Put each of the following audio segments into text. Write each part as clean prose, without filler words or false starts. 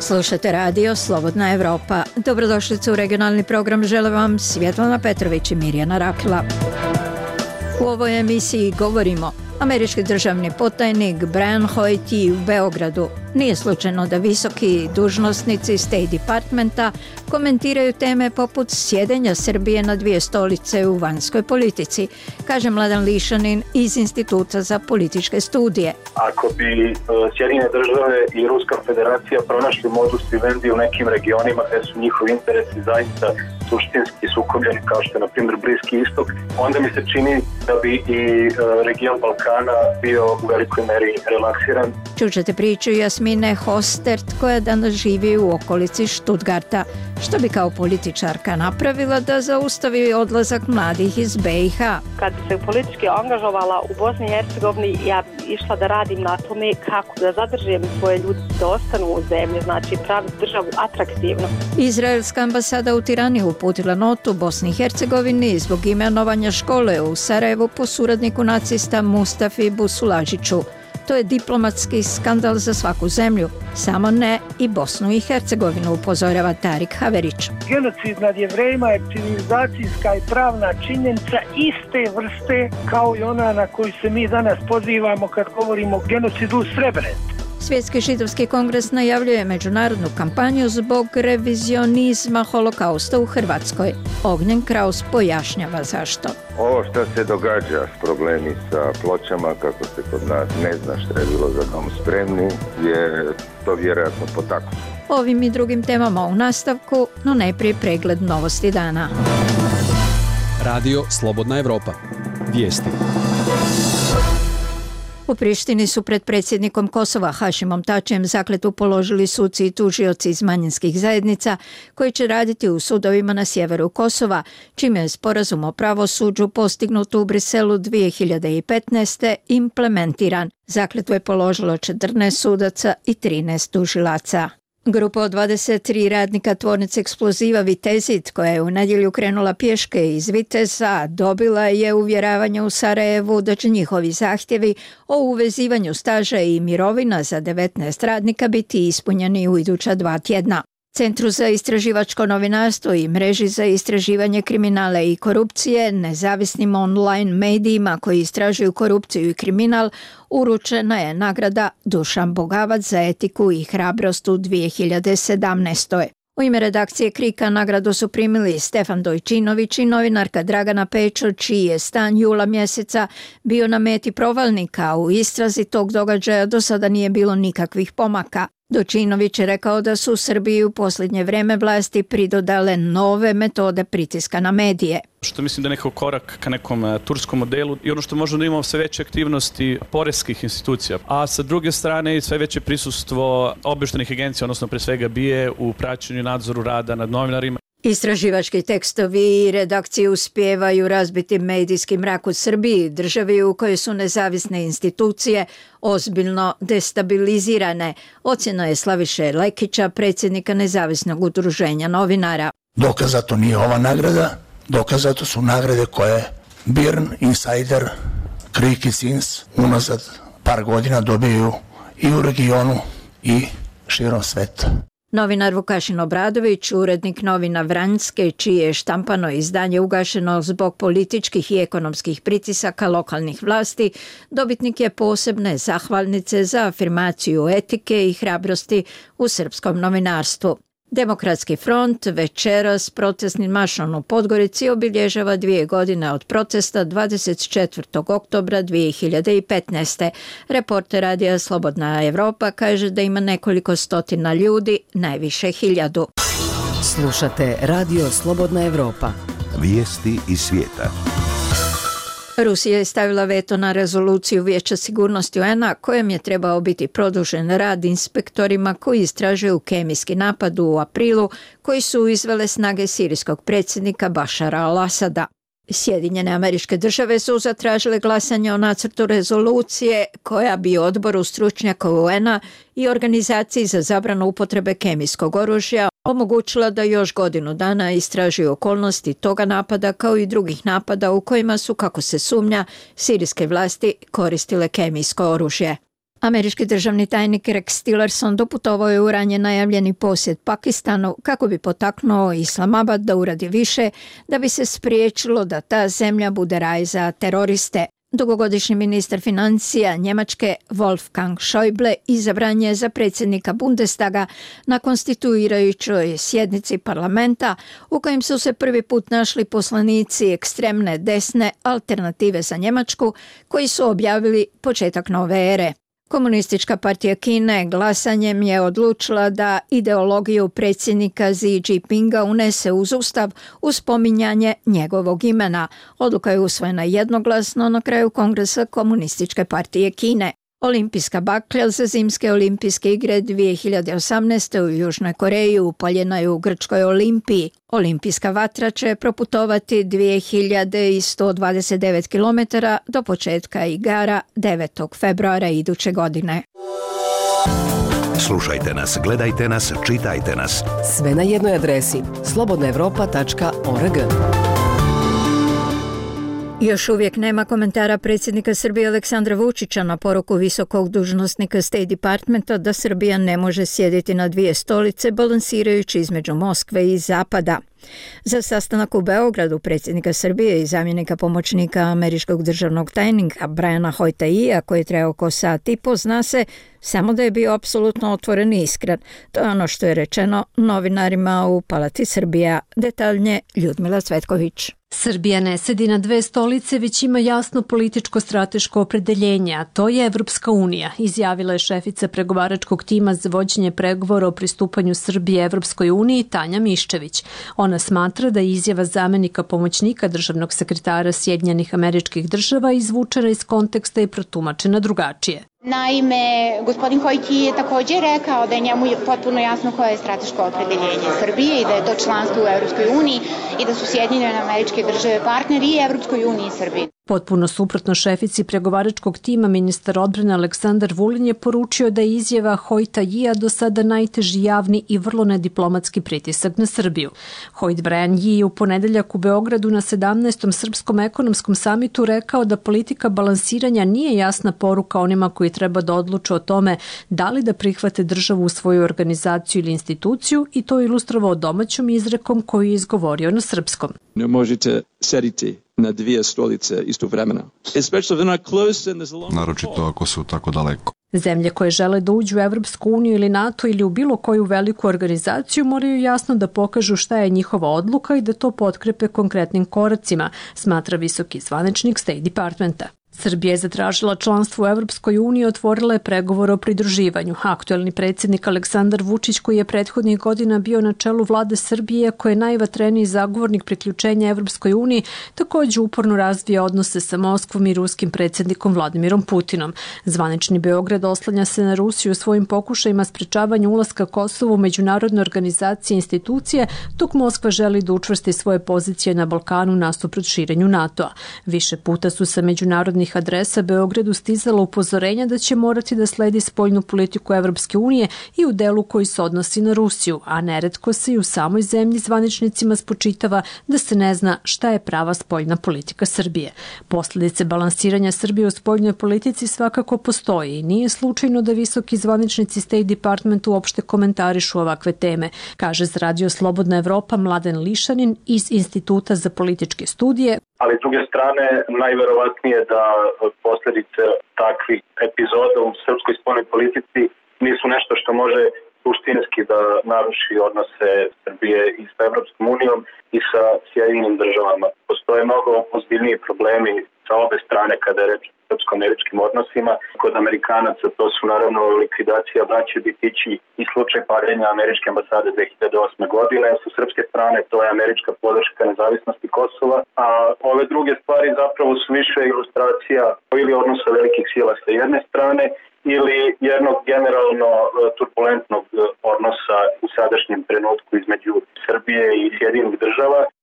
Slušate radio Slobodna Evropa. Dobrodošlicu u regionalni program žele vam Svjetlana Petrović i Mirjana Rakila. U ovoj emisiji govorimo američki državni potajnik Brian Hoyt u Beogradu. Nije slučajno da visoki dužnosnici State Departmenta komentiraju teme poput sjedenja Srbije na dvije stolice u vanjskoj politici, kaže Mladen Lišanin iz Instituta za političke studije. Ako bi Sjedinjene države i Ruska federacija pronašli modus vivendi u nekim regionima gdje su njihovi interesi zaista suštinski sukobljeni, kao što je na primjer Bliski istok, onda mi se čini da bi i region Balkana bio u velikoj meri relaksiran. Čućete priču Jasmine Hostert koja danas živi u okolici Stuttgarta. Što bi kao političarka napravila da zaustavi odlazak mladih iz BiH? Kad bi se politički angažovala u Bosni i Hercegovini, ja bi išla da radim na tome kako da zadržim svoje ljude da ostanu u zemlji, znači praviti državu atraktivno. Izraelska ambasada u Tirani uputila notu Bosni i Hercegovini zbog imenovanja škole u Sarajevu po suradniku nacista Mustafi Busulažiću. To je diplomatski skandal za svaku zemlju, samo ne i Bosnu i Hercegovinu, upozorava Tarik Haverić. Genocid nad Jevrejima je civilizacijska i pravna činjenica iste vrste kao i ona na koju se mi danas pozivamo kad govorimo o genocidu u Srebrenici. Svjetski židovski kongres najavljuje međunarodnu kampanju zbog revizionizma holokausta u Hrvatskoj. Ognjen Kraus pojašnjava zašto. Ovo što se događa s problemi sa pločama, kako se kod nas ne zna što je bilo za dom spremni, je to vjerojatno potaknuto. Ovim i drugim temama u nastavku, no najprije pregled novosti dana. Radio Slobodna Evropa. Vijesti. U Prištini su pred predsjednikom Kosova Hašimom Tačijem zakletvu položili suci i tužioci iz manjinskih zajednica koji će raditi u sudovima na sjeveru Kosova, čime je sporazum o pravosuđu postignut u Briselu 2015. implementiran. Zakletvu je položilo 14 sudaca i 13 tužilaca. Grupa od 23 radnika tvornice eksploziva Vitezit, koja je u nedjelju krenula pješke iz Viteza, dobila je uvjeravanje u Sarajevu da će njihovi zahtjevi o uvezivanju staža i mirovina za 19 radnika biti ispunjeni u iduća 2 tjedna. Centru za istraživačko novinarstvo i mreži za istraživanje kriminala i korupcije, nezavisnim online medijima koji istražuju korupciju i kriminal, uručena je nagrada Dušan Bogavac za etiku i hrabrost u 2017. U ime redakcije Krika nagradu su primili Stefan Dojčinović i novinarka Dragana Pečo, čiji je stan jula mjeseca bio na meti provalnika. U istrazi tog događaja do sada nije bilo nikakvih pomaka. Dojčinović je rekao da su u Srbiji u posljednje vrijeme vlasti pridodale nove metode pritiska na medije. Što mislim da je nekako korak ka nekom turskom modelu i ono što možemo da imamo sve veće aktivnosti poreskih institucija, a sa druge strane sve veće prisustvo obavještajnih agencija, odnosno pre svega BIA u praćenju i nadzoru rada nad novinarima. Istraživački tekstovi i redakcije uspijevaju razbiti medijski mrak u Srbiji, državi u kojoj su nezavisne institucije ozbiljno destabilizirane, ocjena je Slaviše Lekića, predsjednika Nezavisnog udruženja novinara. Dokaz za to nije ova nagrada, dokaz za to su nagrade koje BIRN, Insider, Krik i Sins unazad par godina dobiju i u regionu i širom sveta. Novinar Vukašin Obradović, urednik novina Vranjske, čije je štampano izdanje ugašeno zbog političkih i ekonomskih pritisaka lokalnih vlasti, dobitnik je posebne zahvalnice za afirmaciju etike i hrabrosti u srpskom novinarstvu. Demokratski front večeras protestnim maršom u Podgorici obilježava 2 godine od protesta 24. oktobra 2015. Reporter radija Slobodna Evropa kaže da ima nekoliko stotina ljudi, najviše 1000. Slušate radio Slobodna Evropa. Vijesti iz svijeta. Rusija je stavila veto na rezoluciju Vijeća sigurnosti UN-a kojem je trebao biti produžen rad inspektorima koji istražuju kemijski napad u aprilu koji su izvele snage sirijskog predsjednika Bašara al-Asada. Sjedinjene Američke Države su zatražile glasanje o nacrtu rezolucije koja bi odboru stručnjaka UN-a i organizaciji za zabranu upotrebe kemijskog oružja omogućila da još godinu dana istražuju okolnosti toga napada kao i drugih napada u kojima su, kako se sumnja, sirijske vlasti koristile kemijsko oružje. Američki državni tajnik Rex Tillerson doputovao je u ranije najavljeni posjet Pakistanu kako bi potaknuo Islamabad da uradi više da bi se spriječilo da ta zemlja bude raj za teroriste. Dugogodišnji ministar financija Njemačke Wolfgang Schäuble izabran je za predsjednika Bundestaga na konstituirajućoj sjednici parlamenta u kojem su se prvi put našli poslanici ekstremne desne Alternative za Njemačku koji su objavili početak nove ere. Komunistička partija Kine glasanjem je odlučila da ideologiju predsjednika Xi Jinpinga unese uz ustav uz spominjanje njegovog imena. Odluka je usvojena jednoglasno na kraju Kongresa Komunističke partije Kine. Olimpijska baklja za zimske olimpijske igre 2018. u Južnoj Koreji upaljena je u grčkoj Olimpiji. Olimpijska vatra će proputovati 2129 km do početka igara 9. februara iduće godine. Slušajte nas, gledajte nas, čitajte nas. Sve na jednoj adresi slobodnaevropa.org. Još uvijek nema komentara predsjednika Srbije Aleksandra Vučića na poruku visokog dužnosnika State Departmenta da Srbija ne može sjediti na dvije stolice balansirajući između Moskve i Zapada. Za sastanak u Beogradu predsjednika Srbije i zamjenika pomoćnika američkog državnog tajnika Briana Hoyta-Ija koji je trajao oko sat i po, zna se samo da je bio apsolutno otvoren i iskren. To je ono što je rečeno novinarima u Palati Srbija. Detaljnije Ljudmila Cvetković. Srbija ne sedi na dve stolice, već ima jasno političko-strateško opredeljenje, a to je Evropska unija, izjavila je šefica pregovaračkog tima za vođenje pregovora o pristupanju Srbije Evropskoj uniji Tanja Miščević. Ona smatra da je izjava zamenika pomoćnika državnog sekretara Sjedinjenih Američkih Država izvučena iz konteksta i protumačena drugačije. Naime, gospodin Hoyt je također rekao da je njemu potpuno jasno koje je strateško opredeljenje Srbije i da je to članstvo u Evropskoj uniji i da su Sjedinjene Američke Države partneri i Evropskoj uniji i Srbiji. Potpuno suprotno šefici pregovaračkog tima, ministar odbrane Aleksandar Vulin je poručio da je izjava Hoyta-Ija do sada najteži javni i vrlo nediplomatski pritisak na Srbiju. Hoyt Brian Yi je u ponedeljak u Beogradu na 17. Srpskom ekonomskom samitu rekao da politika balansiranja nije jasna poruka onima koji treba da odluče o tome da li da prihvate državu u svoju organizaciju ili instituciju i to ilustrovao domaćom izrekom koju je izgovorio na srpskom. Ne možete sediti na dvije stolice istovremeno. Naročito ako su tako daleko. Zemlje koje žele da uđu u Evropsku uniju ili NATO ili u bilo koju veliku organizaciju moraju jasno da pokažu šta je njihova odluka i da to potkrepe konkretnim koracima, smatra visoki zvaničnik State Departmenta. Srbija je zatražila članstvo u Evropskoj uniji i otvorila je pregovor o pridruživanju. Aktuelni predsjednik Aleksandar Vučić, koji je prethodnih godina bio na čelu vlade Srbije, koji je najvatreniji zagovornik priključenja Evropskoj uniji, također uporno razvija odnose sa Moskvom i ruskim predsjednikom Vladimirom Putinom. Zvanični Beograd oslanja se na Rusiju u svojim pokušajima sprečavanja ulaska Kosova u međunarodne organizacije i institucije, dok Moskva želi da učvrsti svoje pozicije na Balkanu nasuprot širenju NATO-a. Više puta su sa međunarodnih adresa Beogradu stizala upozorenja da će morati da sledi spoljnu politiku Evropske unije i u delu koji se odnosi na Rusiju, a neretko se i u samoj zemlji zvaničnicima spočitava da se ne zna šta je prava spoljna politika Srbije. Posljedice balansiranja Srbije u spoljnoj politici svakako postoji i nije slučajno da visoki zvaničnici State Department uopšte komentarišu ovakve teme, kaže za Radio Slobodna Evropa Mladen Lišanin iz Instituta za političke studije. Ali s druge strane, najverovatnije da posljedice takvih epizoda u srpskoj spoljnoj politici nisu nešto što može suštinski da naruši odnose Srbije i sa Evropskom unijom i sa Sjedinjenim Državama. Postoje mnogo ozbiljniji problemi sa obe strane kada je reč o srpsko-američkim odnosima. Kod Amerikanaca to su naravno likvidacija braće Bitići i slučaj paljenja američke ambasade 2008. godine. Sa srpske strane to je američka podrška nezavisnosti Kosova, a ove druge stvari zapravo su više ilustracija ili odnosa velikih sila sa jedne strane ili jednog generalno turbulentnog odnosa u sadašnjem trenutku između Srbije i Sjedinjenih Država.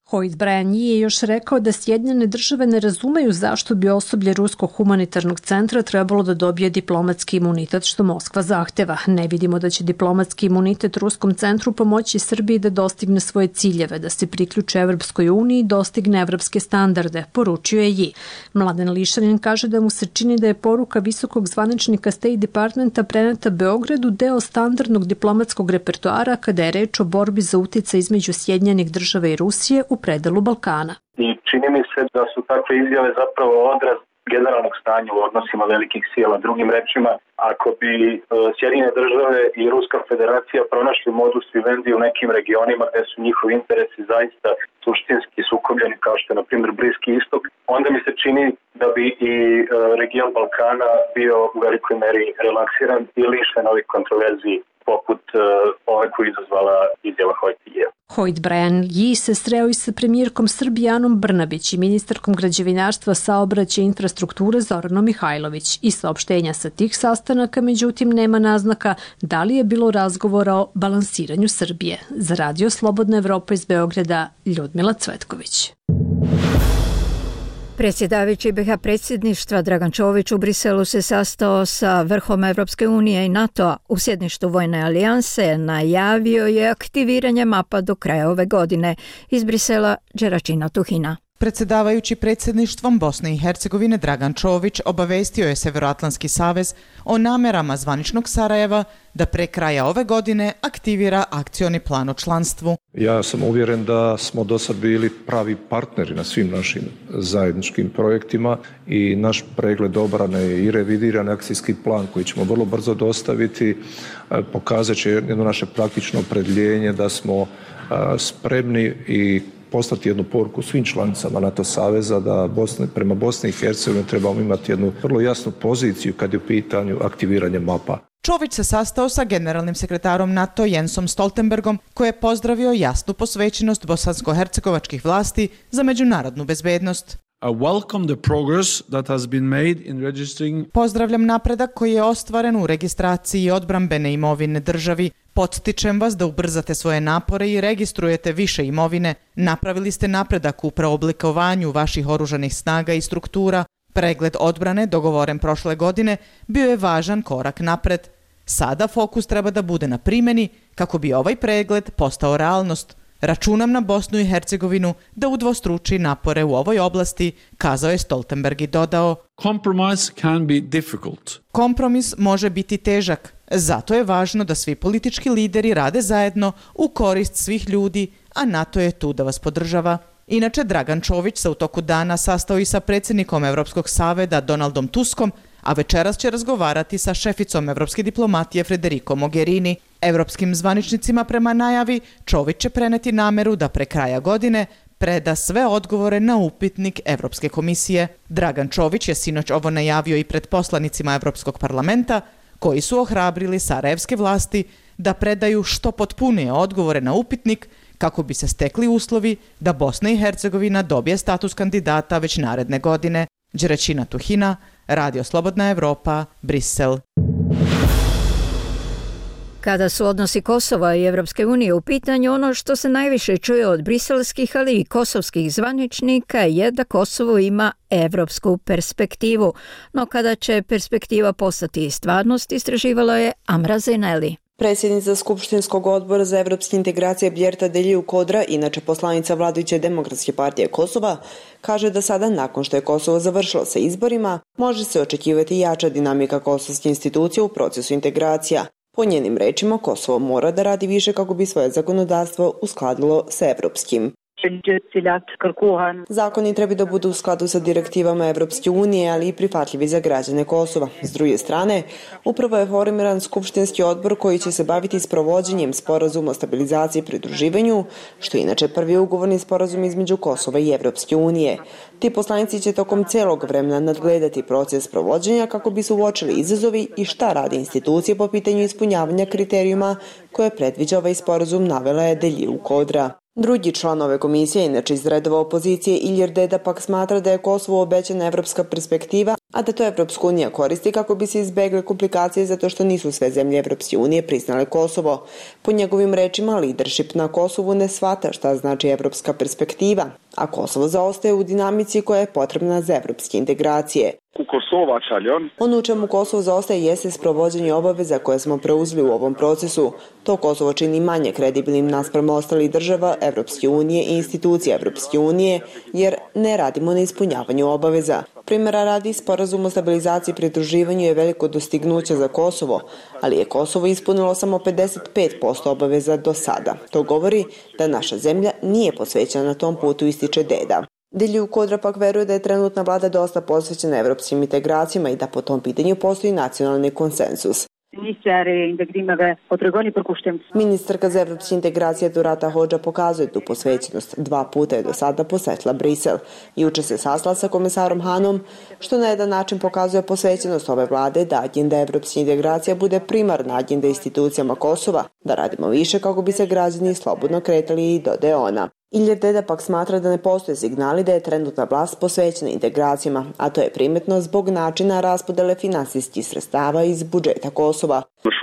Hoyt Brian Yee je još rekao da Sjedinjene države ne razumeju zašto bi osoblje Ruskog humanitarnog centra trebalo da dobije diplomatski imunitet što Moskva zahteva. Ne vidimo da će diplomatski imunitet Ruskom centru pomoći Srbiji da dostigne svoje ciljeve, da se priključe Evropskoj uniji i dostigne evropske standarde, poručio je Yee. Mladen Lišanin kaže da mu se čini da je poruka visokog zvaničnika State Departmenta preneta Beogradu deo standardnog diplomatskog repertoara kada je reč o borbi za uticaj između Sjedinjenih država i Rusije u predelu Balkana. I čini mi se da su takve izjave zapravo odraz generalnog stanja u odnosima velikih sila. Drugim rečima, ako bi Sjedinjene države i Ruska federacija pronašli modus vivendi u nekim regionima gde su njihovi interesi zaista suštinski sukobljeni, kao što je na primjer Bliski istok, onda mi se čini da bi i region Balkana bio u velikoj meri relaksiran i lišen ovih kontroverziji poput ove koju izazvala izjava Hoyt-Yee. Hoyt Brian Yee se sreo i sa premijerkom Srbije Anom Brnabić i ministarkom građevinarstva, saobraćaja i infrastrukture Zoranom Mihajlović. I saopštenja sa tih sastanaka, međutim, nema naznaka da li je bilo razgovora o balansiranju Srbije. Za Radio Slobodna Evropa iz Beograda, Ljudmila Cvetković. Predsjedavajući BiH predsjedništva Dragan Čović u Briselu se sastao sa vrhom Evropske unije i NATO-a. U sjedištu Vojne alijanse najavio je aktiviranje mapa do kraja ove godine. Iz Brisela, Đeračina Tuhina. Predsjedavajući predsjedništvom Bosne i Hercegovine Dragan Čović obavestio je Severoatlantski savez o namerama zvaničnog Sarajeva da pre kraja ove godine aktivira akcioni plan o članstvu. Ja sam uvjeren da smo do sad bili pravi partneri na svim našim zajedničkim projektima i naš pregled obrane i revidiran akcijski plan koji ćemo vrlo brzo dostaviti pokazat će jedno naše praktično opredjeljenje da smo spremni i poslati jednu poruku svim članicama NATO saveza da prema Bosni i Hercegovini trebamo imati jednu vrlo jasnu poziciju kad je u pitanju aktiviranje mapa. Čović se sastao sa generalnim sekretarom NATO Jensom Stoltenbergom koji je pozdravio jasnu posvećenost bosansko-hercegovačkih vlasti za međunarodnu bezbednost. Pozdravljam napredak koji je ostvaren u registraciji odbrambene imovine državi. Podstičem vas da ubrzate svoje napore i registrujete više imovine. Napravili ste napredak u preoblikovanju vaših oružanih snaga i struktura. Pregled odbrane, dogovoren prošle godine, bio je važan korak napred. Sada fokus treba da bude na primjeni kako bi ovaj pregled postao realnost. Računam na Bosnu i Hercegovinu da udvostruči napore u ovoj oblasti, kazao je Stoltenberg i dodao: Kompromis može biti težak, zato je važno da svi politički lideri rade zajedno u korist svih ljudi, a NATO je tu da vas podržava. Inače, Dragan Čović se u toku dana sastao i sa predsjednikom Evropskog saveza Donaldom Tuskom, a večeras će razgovarati sa šeficom evropske diplomatije Federico Mogherini. Evropskim zvaničnicima prema najavi Čović će preneti nameru da pre kraja godine preda sve odgovore na upitnik Evropske komisije. Dragan Čović je sinoć ovo najavio i pred poslanicima Evropskog parlamenta, koji su ohrabrili sarajevske vlasti da predaju što potpunije odgovore na upitnik kako bi se stekli uslovi da Bosna i Hercegovina dobije status kandidata već naredne godine. Đeračina Tuhina, Radio Slobodna Evropa, Brisel. Kada su odnosi Kosova i Evropske unije u pitanju, ono što se najviše čuje od briselskih, ali i kosovskih zvaničnika je da Kosovo ima evropsku perspektivu. No kada će perspektiva postati stvarnost, istraživala je Amra Zeneli. Predsjednica Skupštinskog odbora za evropske integracije Bjerta Deljiu Kodra, inače poslanica vladajuće Demokratske partije Kosova, kaže da sada, nakon što je Kosovo završilo sa izborima, može se očekivati jača dinamika kosovske institucije u procesu integracija. Po njenim rečima, Kosovo mora da radi više kako bi svoje zakonodavstvo uskladilo sa evropskim. Zakoni treba da budu u skladu sa direktivama Evropske unije, ali i prihvatljivi za građane Kosova. S druge strane, upravo je formiran skupštinski odbor koji će se baviti sprovođenjem sporazuma o stabilizaciji i pridruživanju, što je inače prvi ugovorni sporazum između Kosova i Evropske unije. Ti poslanici će tokom celog vremena nadgledati proces sprovođenja kako bi se uočili izazovi i šta rade institucije po pitanju ispunjavanja kriterijuma koje predviđa ovaj sporazum, navela je Deljiu Kodra. Drugi član ove komisije, inače iz redova opozicije, Ilir Deda, pak smatra da je Kosovo obećana evropska perspektiva, a da to Evropska unija koristi kako bi se izbegle komplikacije zato što nisu sve zemlje Evropske unije priznale Kosovo. Po njegovim rečima, leadership na Kosovu ne shvata šta znači evropska perspektiva, a Kosovo zaostaje u dinamici koja je potrebna za evropske integracije. Ono u čemu Kosovo zaostaje jeste sprovođenje obaveza koje smo preuzeli u ovom procesu. To Kosovo čini manje kredibilnim naspram ostalih država Evropske unije i institucija Evropske unije, jer ne radimo na ispunjavanju obaveza. Primjera radi, sporazum o stabilizaciji i pridruživanju je veliko dostignuće za Kosovo, ali je Kosovo ispunilo samo 55% obaveza do sada. To govori da naša zemlja nije posvećena na tom putu, ističe Deda. Dilju Kodra pak veruje da je trenutna vlada dosta posvećena evropskim integracijama i da po tom pitanju postoji nacionalni konsensus. Ministarka za evropske integracije Durata Hodža pokazuje tu posvećenost. 2 puta je do sada posetila Brisel. Juče se sastala sa komesarom Hanom, što na jedan način pokazuje posvećenost ove vlade da agenda evropske integracija bude primarna agenda institucijama Kosova, da radimo više kako bi se građani slobodno kretali, i dodaje ona. Iljer Deda pak smatra da ne postoje signali da je trenutna vlast posvećena integracijama, a to je primetno zbog načina raspodele finansijskih sredstava iz budžeta Kosova.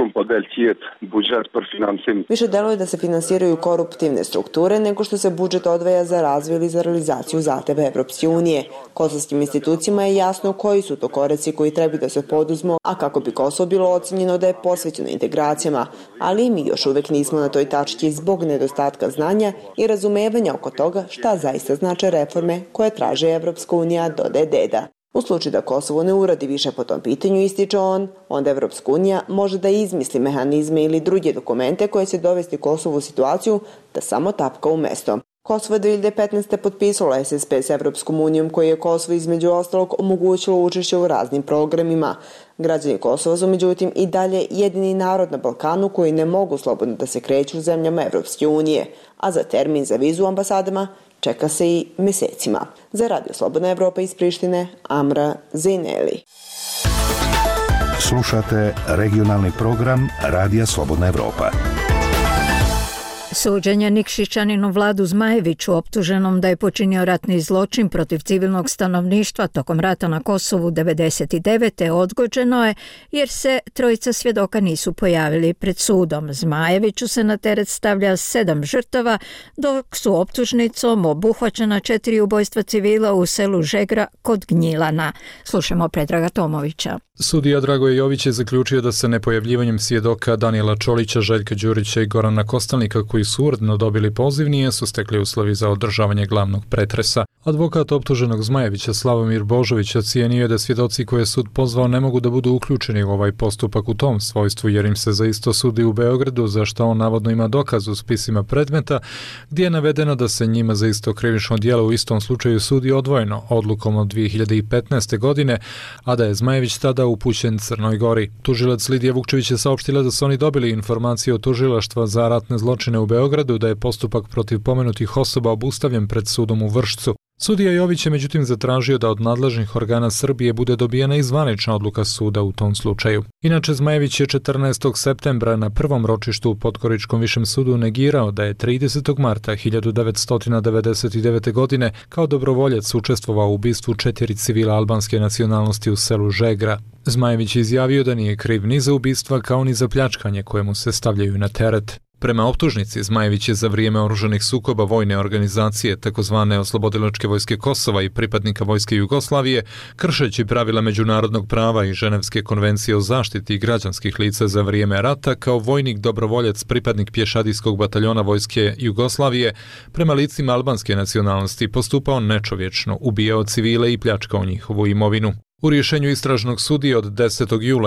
Više deluje da se finansiraju koruptivne strukture nego što se budžet odvaja za razvoj ili za realizaciju zahteva Evropske unije. Kosovskim institucijama je jasno koji su to koraci koji treba da se poduzmu, a kako bi Kosovo bilo ocenjeno da je posvećeno integracijama, ali mi još uvek nismo na toj tački zbog nedostatka znanja i razumevanja oko toga šta zaista znače reforme koje traže Evropska unija, dodaje Deda. U slučaju da Kosovo ne uradi više po tom pitanju, ističe on, onda Evropska unija može da izmisli mehanizme ili druge dokumente koje će dovesti Kosovo u situaciju da samo tapka u mesto. Kosovo je 2015. potpisalo SSP s Evropskom unijom koji je Kosovo između ostalog omogućilo učešće u raznim programima. Građani Kosova su međutim i dalje jedini narod na Balkanu koji ne mogu slobodno da se kreću u zemljama Evropske unije, a za termin za vizu u ambasadama čeka se i mesecima. Za Radio Slobodna Evropa iz Prištine, Amra Zejneli. Slušate regionalni program Radija Slobodna Evropa. Suđenje Nikšićaninu Vladu Zmajeviću, optuženom da je počinio ratni zločin protiv civilnog stanovništva tokom rata na Kosovu 1999. odgođeno je jer se 3 svjedoka nisu pojavili pred sudom. Zmajeviću se na teret stavlja 7 žrtava, dok su optužnicom obuhvaćena 4 ubojstva civila u selu Žegra kod Gnjilana. Slušamo Predraga Tomovića. Sudija Dragoje Jović je zaključio da se nepojavljivanjem svjedoka Danijela Čolića, Željka Đurića i Gorana Kostelnika, koji su uredno dobili poziv, nije su stekli uslovi za održavanje glavnog pretresa. Advokat optuženog Zmajevića Slavomir Božović ocijenio je da svjedoci koje je sud pozvao ne mogu da budu uključeni u ovaj postupak u tom svojstvu, jer im se za isto sudi u Beogradu, za što on navodno ima dokaz u spisima predmeta, gdje je navedeno da se njima za isto krivično djelo u istom slučaju sudi odvojeno odlukom od 2015. godine, a da je Zmajević tada upućen Crnoj Gori. Tužilac Lidija Vukčević je saopštila da su oni dobili informacije od tužilaštva za ratne zločine u Beogradu da je postupak protiv pomenutih osoba obustavljen pred sudom u Vršcu. Sudija Jović je međutim zatražio da od nadležnih organa Srbije bude dobijena i zvanična odluka suda u tom slučaju. Inače, Zmajević je 14. septembra na prvom ročištu u Podgoričkom višem sudu negirao da je 30. marta 1999. godine kao dobrovoljac učestvovao u ubistvu 4 civila albanske nacionalnosti u selu Žegra. Zmajević je izjavio da nije kriv ni za ubistva kao ni za pljačkanje koje mu se stavljaju na teret. Prema optužnici, Zmajević je za vrijeme oružanih sukoba vojne organizacije, takozvane Oslobodilačke vojske Kosova i pripadnika vojske Jugoslavije, kršeći pravila međunarodnog prava i Ženevske konvencije o zaštiti građanskih lica za vrijeme rata, kao vojnik dobrovoljac pripadnik pješadijskog bataljona vojske Jugoslavije, prema licima albanske nacionalnosti postupao nečovječno, ubijao civile i pljačkao njihovu imovinu. U rješenju istražnog sudije od 10. jula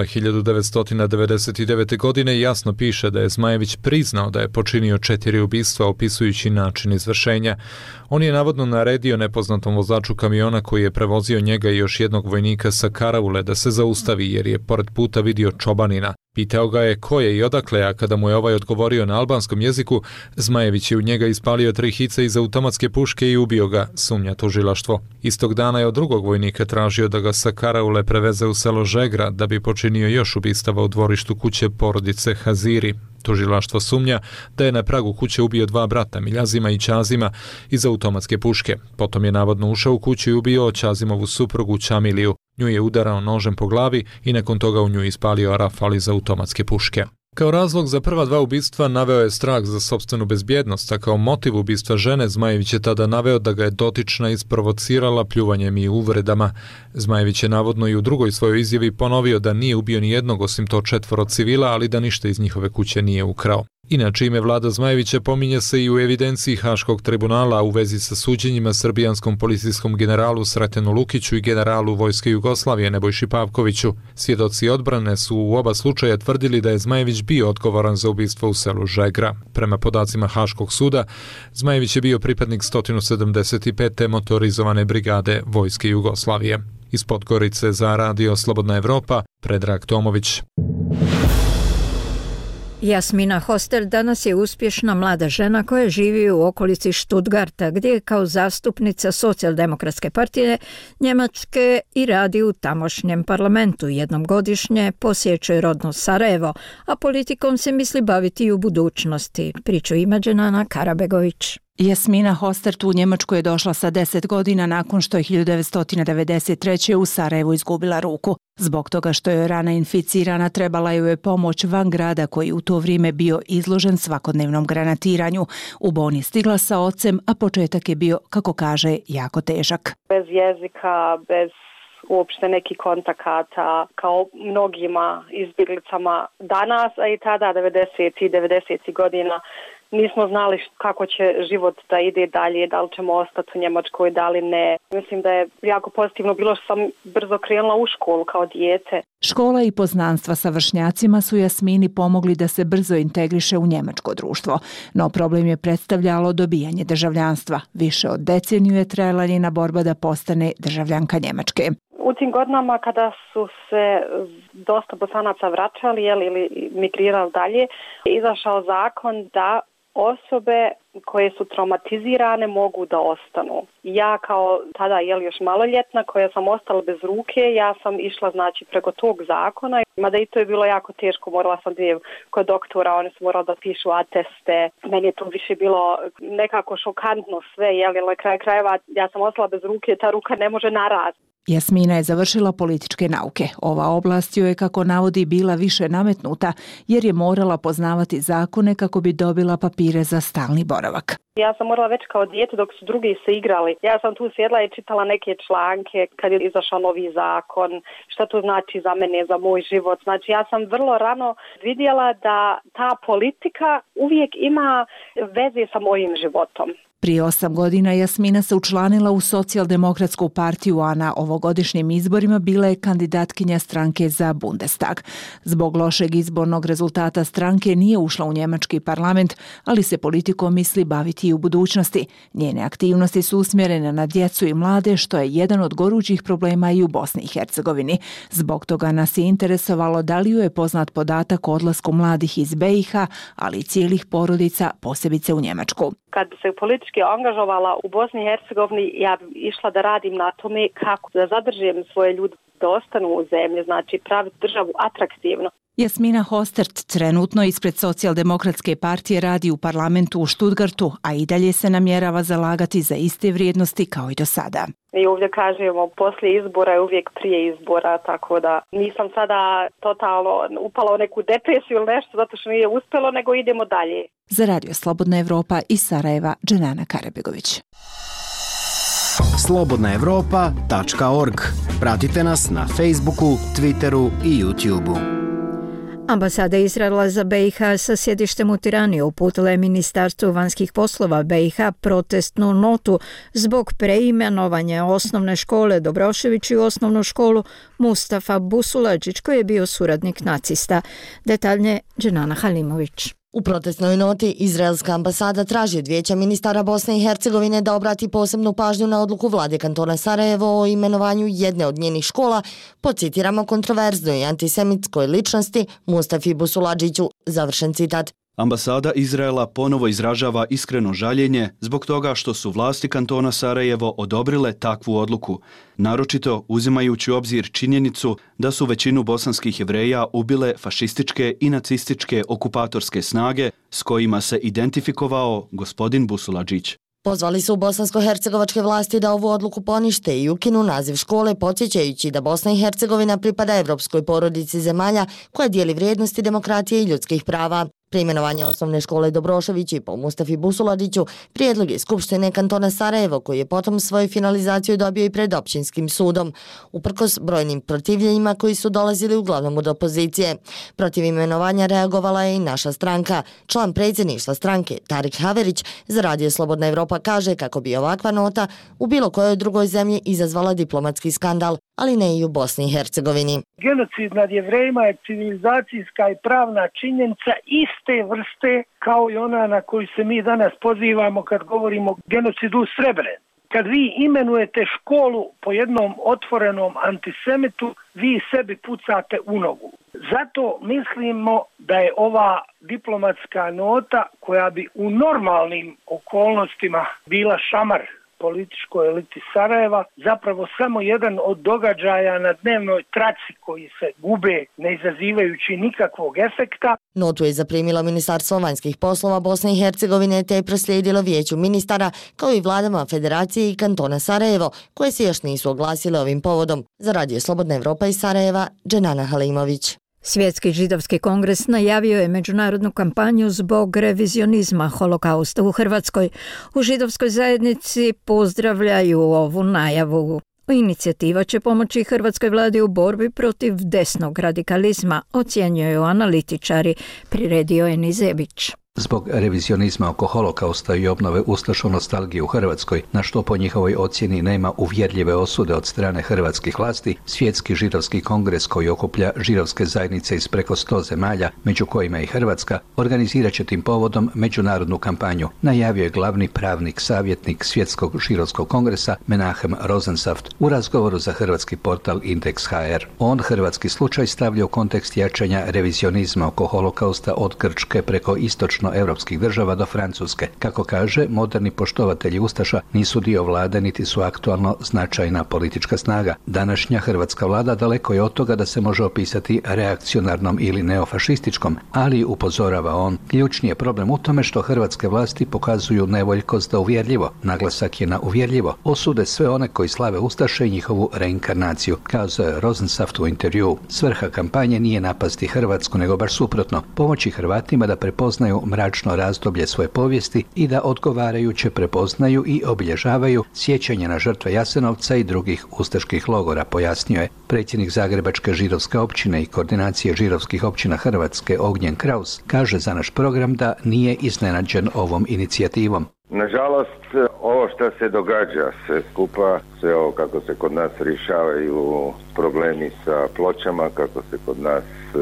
1999. godine jasno piše da je Zmajević priznao da je počinio 4 ubistva opisujući način izvršenja. On je navodno naredio nepoznatom vozaču kamiona koji je prevozio njega i još jednog vojnika sa karaule da se zaustavi jer je pored puta vidio čobanina. Pitao ga je ko je i odakle, a kada mu je ovaj odgovorio na albanskom jeziku, Zmajević je u njega ispalio 3 hice iz automatske puške i ubio ga, sumnja tužilaštvo. Istog dana je od drugog vojnika tražio da ga sa karaule preveze u selo Žegra da bi počinio još ubistava u dvorištu kuće porodice Haziri. Tužilaštvo sumnja da je na pragu kuće ubio 2 brata, Miljazima i Ćazima, iz automatske puške. Potom je navodno ušao u kuću i ubio Ćazimovu suprugu Ćamiliju. Nju je udarao nožem po glavi i nakon toga u nju ispalio rafal iz automatske puške. Kao razlog za prva dva ubistva naveo je strah za sopstvenu bezbjednost, a kao motiv ubistva žene Zmajević je tada naveo da ga je dotična isprovocirala pljuvanjem i uvredama. Zmajević je navodno i u drugoj svojoj izjavi ponovio da nije ubio ni jednog osim to 4 civila, ali da ništa iz njihove kuće nije ukrao. Inače, ime Vlada Zmajevića pominje se i u evidenciji Haškog tribunala u vezi sa suđenjima srbijanskom policijskom generalu Sretenu Lukiću i generalu Vojske Jugoslavije Nebojši Pavkoviću. Svjedoci odbrane su u oba slučaja tvrdili da je Zmajević bio odgovoran za ubistvo u selu Žegra. Prema podacima Haškog suda, Zmajević je bio pripadnik 175. motorizovane brigade Vojske Jugoslavije. Iz Podgorice za Radio Slobodna Evropa, Predrag Tomović. Jasmina Hoster danas je uspješna mlada žena koja živi u okolici Stuttgarta, gdje je kao zastupnica Socijaldemokratske partije Njemačke i radi u tamošnjem parlamentu. Jednom godišnje posjećuje rodno Sarajevo, a politikom se misli baviti i u budućnosti. Priču ima Dženana Karabegović. Jasmina Hostert u Njemačku je došla sa 10 godina nakon što je 1993. u Sarajevu izgubila ruku. Zbog toga što je rana inficirana, trebala joj je pomoć van grada koji u to vrijeme bio izložen svakodnevnom granatiranju. U Bonn je stigla sa ocem, a početak je bio, kako kaže, jako težak. Bez jezika, bez uopšte nekih kontakata, kao mnogima izbjeglicama danas, a i tada 90. godina nismo znali kako će život da ide dalje, da li ćemo ostati u Njemačkoj, da li ne. Mislim da je jako pozitivno bilo što sam brzo krenula u školu kao dijete. Škola i poznanstva sa vršnjacima su Jasmini pomogli da se brzo integriše u njemačko društvo, no problem je predstavljalo dobijanje državljanstva. Više od deceniju je trajala njena borba da postane državljanka Njemačke. U tim godinama kada su se dosta Bosanaca vraćali ili migrirali dalje, izašao zakon da osobe koje su traumatizirane mogu da ostanu. Ja kao tada još maloljetna koja sam ostala bez ruke, ja sam išla preko tog zakona, mada i to je bilo jako teško, morala sam kod doktora, oni su morali da pišu ateste. Meni je to više bilo nekako šokantno sve, na kraju krajeva ja sam ostala bez ruke, ta ruka ne može narasti. Jasmina je završila političke nauke. Ova oblast joj je, kako navodi, bila više nametnuta jer je morala poznavati zakone kako bi dobila papire za stalni boravak. Ja sam morala već kao dijete dok su drugi se igrali. Ja sam tu sjedla i čitala neke članke kad je izašao novi zakon, šta to znači za mene, za moj život. Znači ja sam vrlo rano vidjela da ta politika uvijek ima veze sa mojim životom. Prije 8 godina Jasmina se učlanila u Socijaldemokratsku partiju, a na ovogodišnjim izborima bila je kandidatkinja stranke za Bundestag. Zbog lošeg izbornog rezultata stranke nije ušla u njemački parlament, ali se politikom misli baviti i u budućnosti. Njene aktivnosti su usmjerene na djecu i mlade, što je jedan od gorućih problema i u Bosni i Hercegovini. Zbog toga nas je interesovalo da li ju je poznat podatak o odlasku mladih iz BiH, ali i cijelih porodica, posebice u Njemačku. Kad bi se politički angažovala u Bosni i Hercegovini, ja bi išla da radim na tome kako da zadržim svoje ljude da ostanu u zemlji, znači praviti državu atraktivno. Jasmina Hostert trenutno ispred Socijaldemokratske partije radi u parlamentu u Stuttgartu, a i dalje se namjerava zalagati za iste vrijednosti kao i do sada. Mi ovdje kažemo poslije izbora je uvijek prije izbora, tako da nisam sada totalno upala u neku depresiju ili nešto zato što nije uspjelo, nego idemo dalje. Za Radio Slobodna Evropa iz Sarajeva, Dženana Karabegović. slobodnaevropa.org. Pratite nas na Facebooku, Twitteru i YouTubeu. Ambasada Izraela za BiH sa sjedištem u Tirani uputila je Ministarstvu vanjskih poslova BiH protestnu notu zbog preimenovanja osnovne škole Dobrošević u osnovnu školu Mustafa Busuladžić, koji je bio suradnik nacista. Detaljnije Dženana Halimović. U protestnoj noti izraelska ambasada traži od Vijeća ministara Bosne i Hercegovine da obrati posebnu pažnju na odluku vlade kantona Sarajevo o imenovanju jedne od njenih škola po, citiramo, kontroverznoj i antisemitskoj ličnosti Mustafi Busuladžiću. Završen citat. Ambasada Izraela ponovo izražava iskreno žaljenje zbog toga što su vlasti kantona Sarajevo odobrile takvu odluku, naročito uzimajući u obzir činjenicu da su većinu bosanskih Jevreja ubile fašističke i nacističke okupatorske snage s kojima se identifikovao gospodin Busuladžić. Pozvali su bosansko-hercegovačke vlasti da ovu odluku ponište i ukinu naziv škole, podsjećajući da Bosna i Hercegovina pripada evropskoj porodici zemalja koja dijeli vrijednosti demokratije i ljudskih prava. Preimenovanje osnovne škole Dobroševići po Mustafi Busuladiću prijedlog je Skupštine kantona Sarajevo, koji je potom svoju finalizaciju dobio i pred općinskim sudom, uprkos brojnim protivljenjima koji su dolazili uglavnom od opozicije. Protiv imenovanja reagovala je i naša stranka. Član predsjedništva stranke Tarik Haverić za Radio Slobodna Evropa kaže kako bi ovakva nota u bilo kojoj drugoj zemlji izazvala diplomatski skandal, ali ne i u Bosni i Hercegovini. Genocid nad Jevrejima je civilizacijska i pravna činjenica iste vrste kao i ona na koju se mi danas pozivamo kad govorimo o genocidu u Srebrenici. Kad vi imenujete školu po jednom otvorenom antisemitu, vi sebi pucate u nogu. Zato mislimo da je ova diplomatska nota, koja bi u normalnim okolnostima bila šamar političkoj eliti Sarajeva, zapravo samo jedan od događaja na dnevnoj traci koji se gube ne izazivajući nikakvog efekta. Notu je zaprimilo Ministarstvo vanjskih poslova Bosne i Hercegovine te je proslijedilo Vijeću ministara kao i vladama Federacije i kantona Sarajevo, koje se još nisu oglasile ovim povodom. Za Radio Slobodna Evropa iz Sarajeva, Dženana Halimović. Svjetski židovski kongres najavio je međunarodnu kampanju zbog revizionizma holokausta u Hrvatskoj. U židovskoj zajednici pozdravljaju ovu najavu. Inicijativa će pomoći hrvatskoj vladi u borbi protiv desnog radikalizma, ocjenjuju analitičari, priredio je Nizebić. Zbog revizionizma oko holokausta i obnove ustaško nostalgije u Hrvatskoj, na što po njihovoj ocjeni nema uvjerljive osude od strane hrvatskih vlasti, Svjetski židovski kongres, koji okuplja židovske zajednice iz preko 100 zemalja, među kojima i Hrvatska, organizirat će tim povodom međunarodnu kampanju, najavio je glavni pravnik savjetnik Svjetskog židovskog kongresa Menahem Rosensaft u razgovoru za hrvatski portal Indeks.hr. On hrvatski slučaj stavlja u kontekst jačanja revizionizma oko holokausta od Grčke preko istočno europskih država do Francuske. Kako kaže, moderni poštovatelji ustaša nisu dio vlade niti su aktualno značajna politička snaga. Današnja hrvatska vlada daleko je od toga da se može opisati reakcionarnom ili neofašističkom, ali upozorava on, ključni je problem u tome što hrvatske vlasti pokazuju nevoljkost da uvjerljivo, naglasak je na uvjerljivo, osude sve one koji slave ustaše i njihovu reinkarnaciju. Kazao je Rosensaft u intervjuu. Svrha kampanje nije napasti Hrvatsku, nego baš suprotno, pomoći Hrvatima da prepoznaju mračno razdoblje svoje povijesti i da odgovarajuće prepoznaju i obilježavaju sjećanje na žrtve Jasenovca i drugih ustaških logora, pojasnio je. Predsjednik Zagrebačke židovske općine i koordinacije židovskih općina Hrvatske Ognjen Kraus kaže za naš program da nije iznenađen ovom inicijativom. Nažalost, ovo što se događa sve skupa, sve ovo kako se kod nas rješavaju problemi sa pločama, kako se kod nas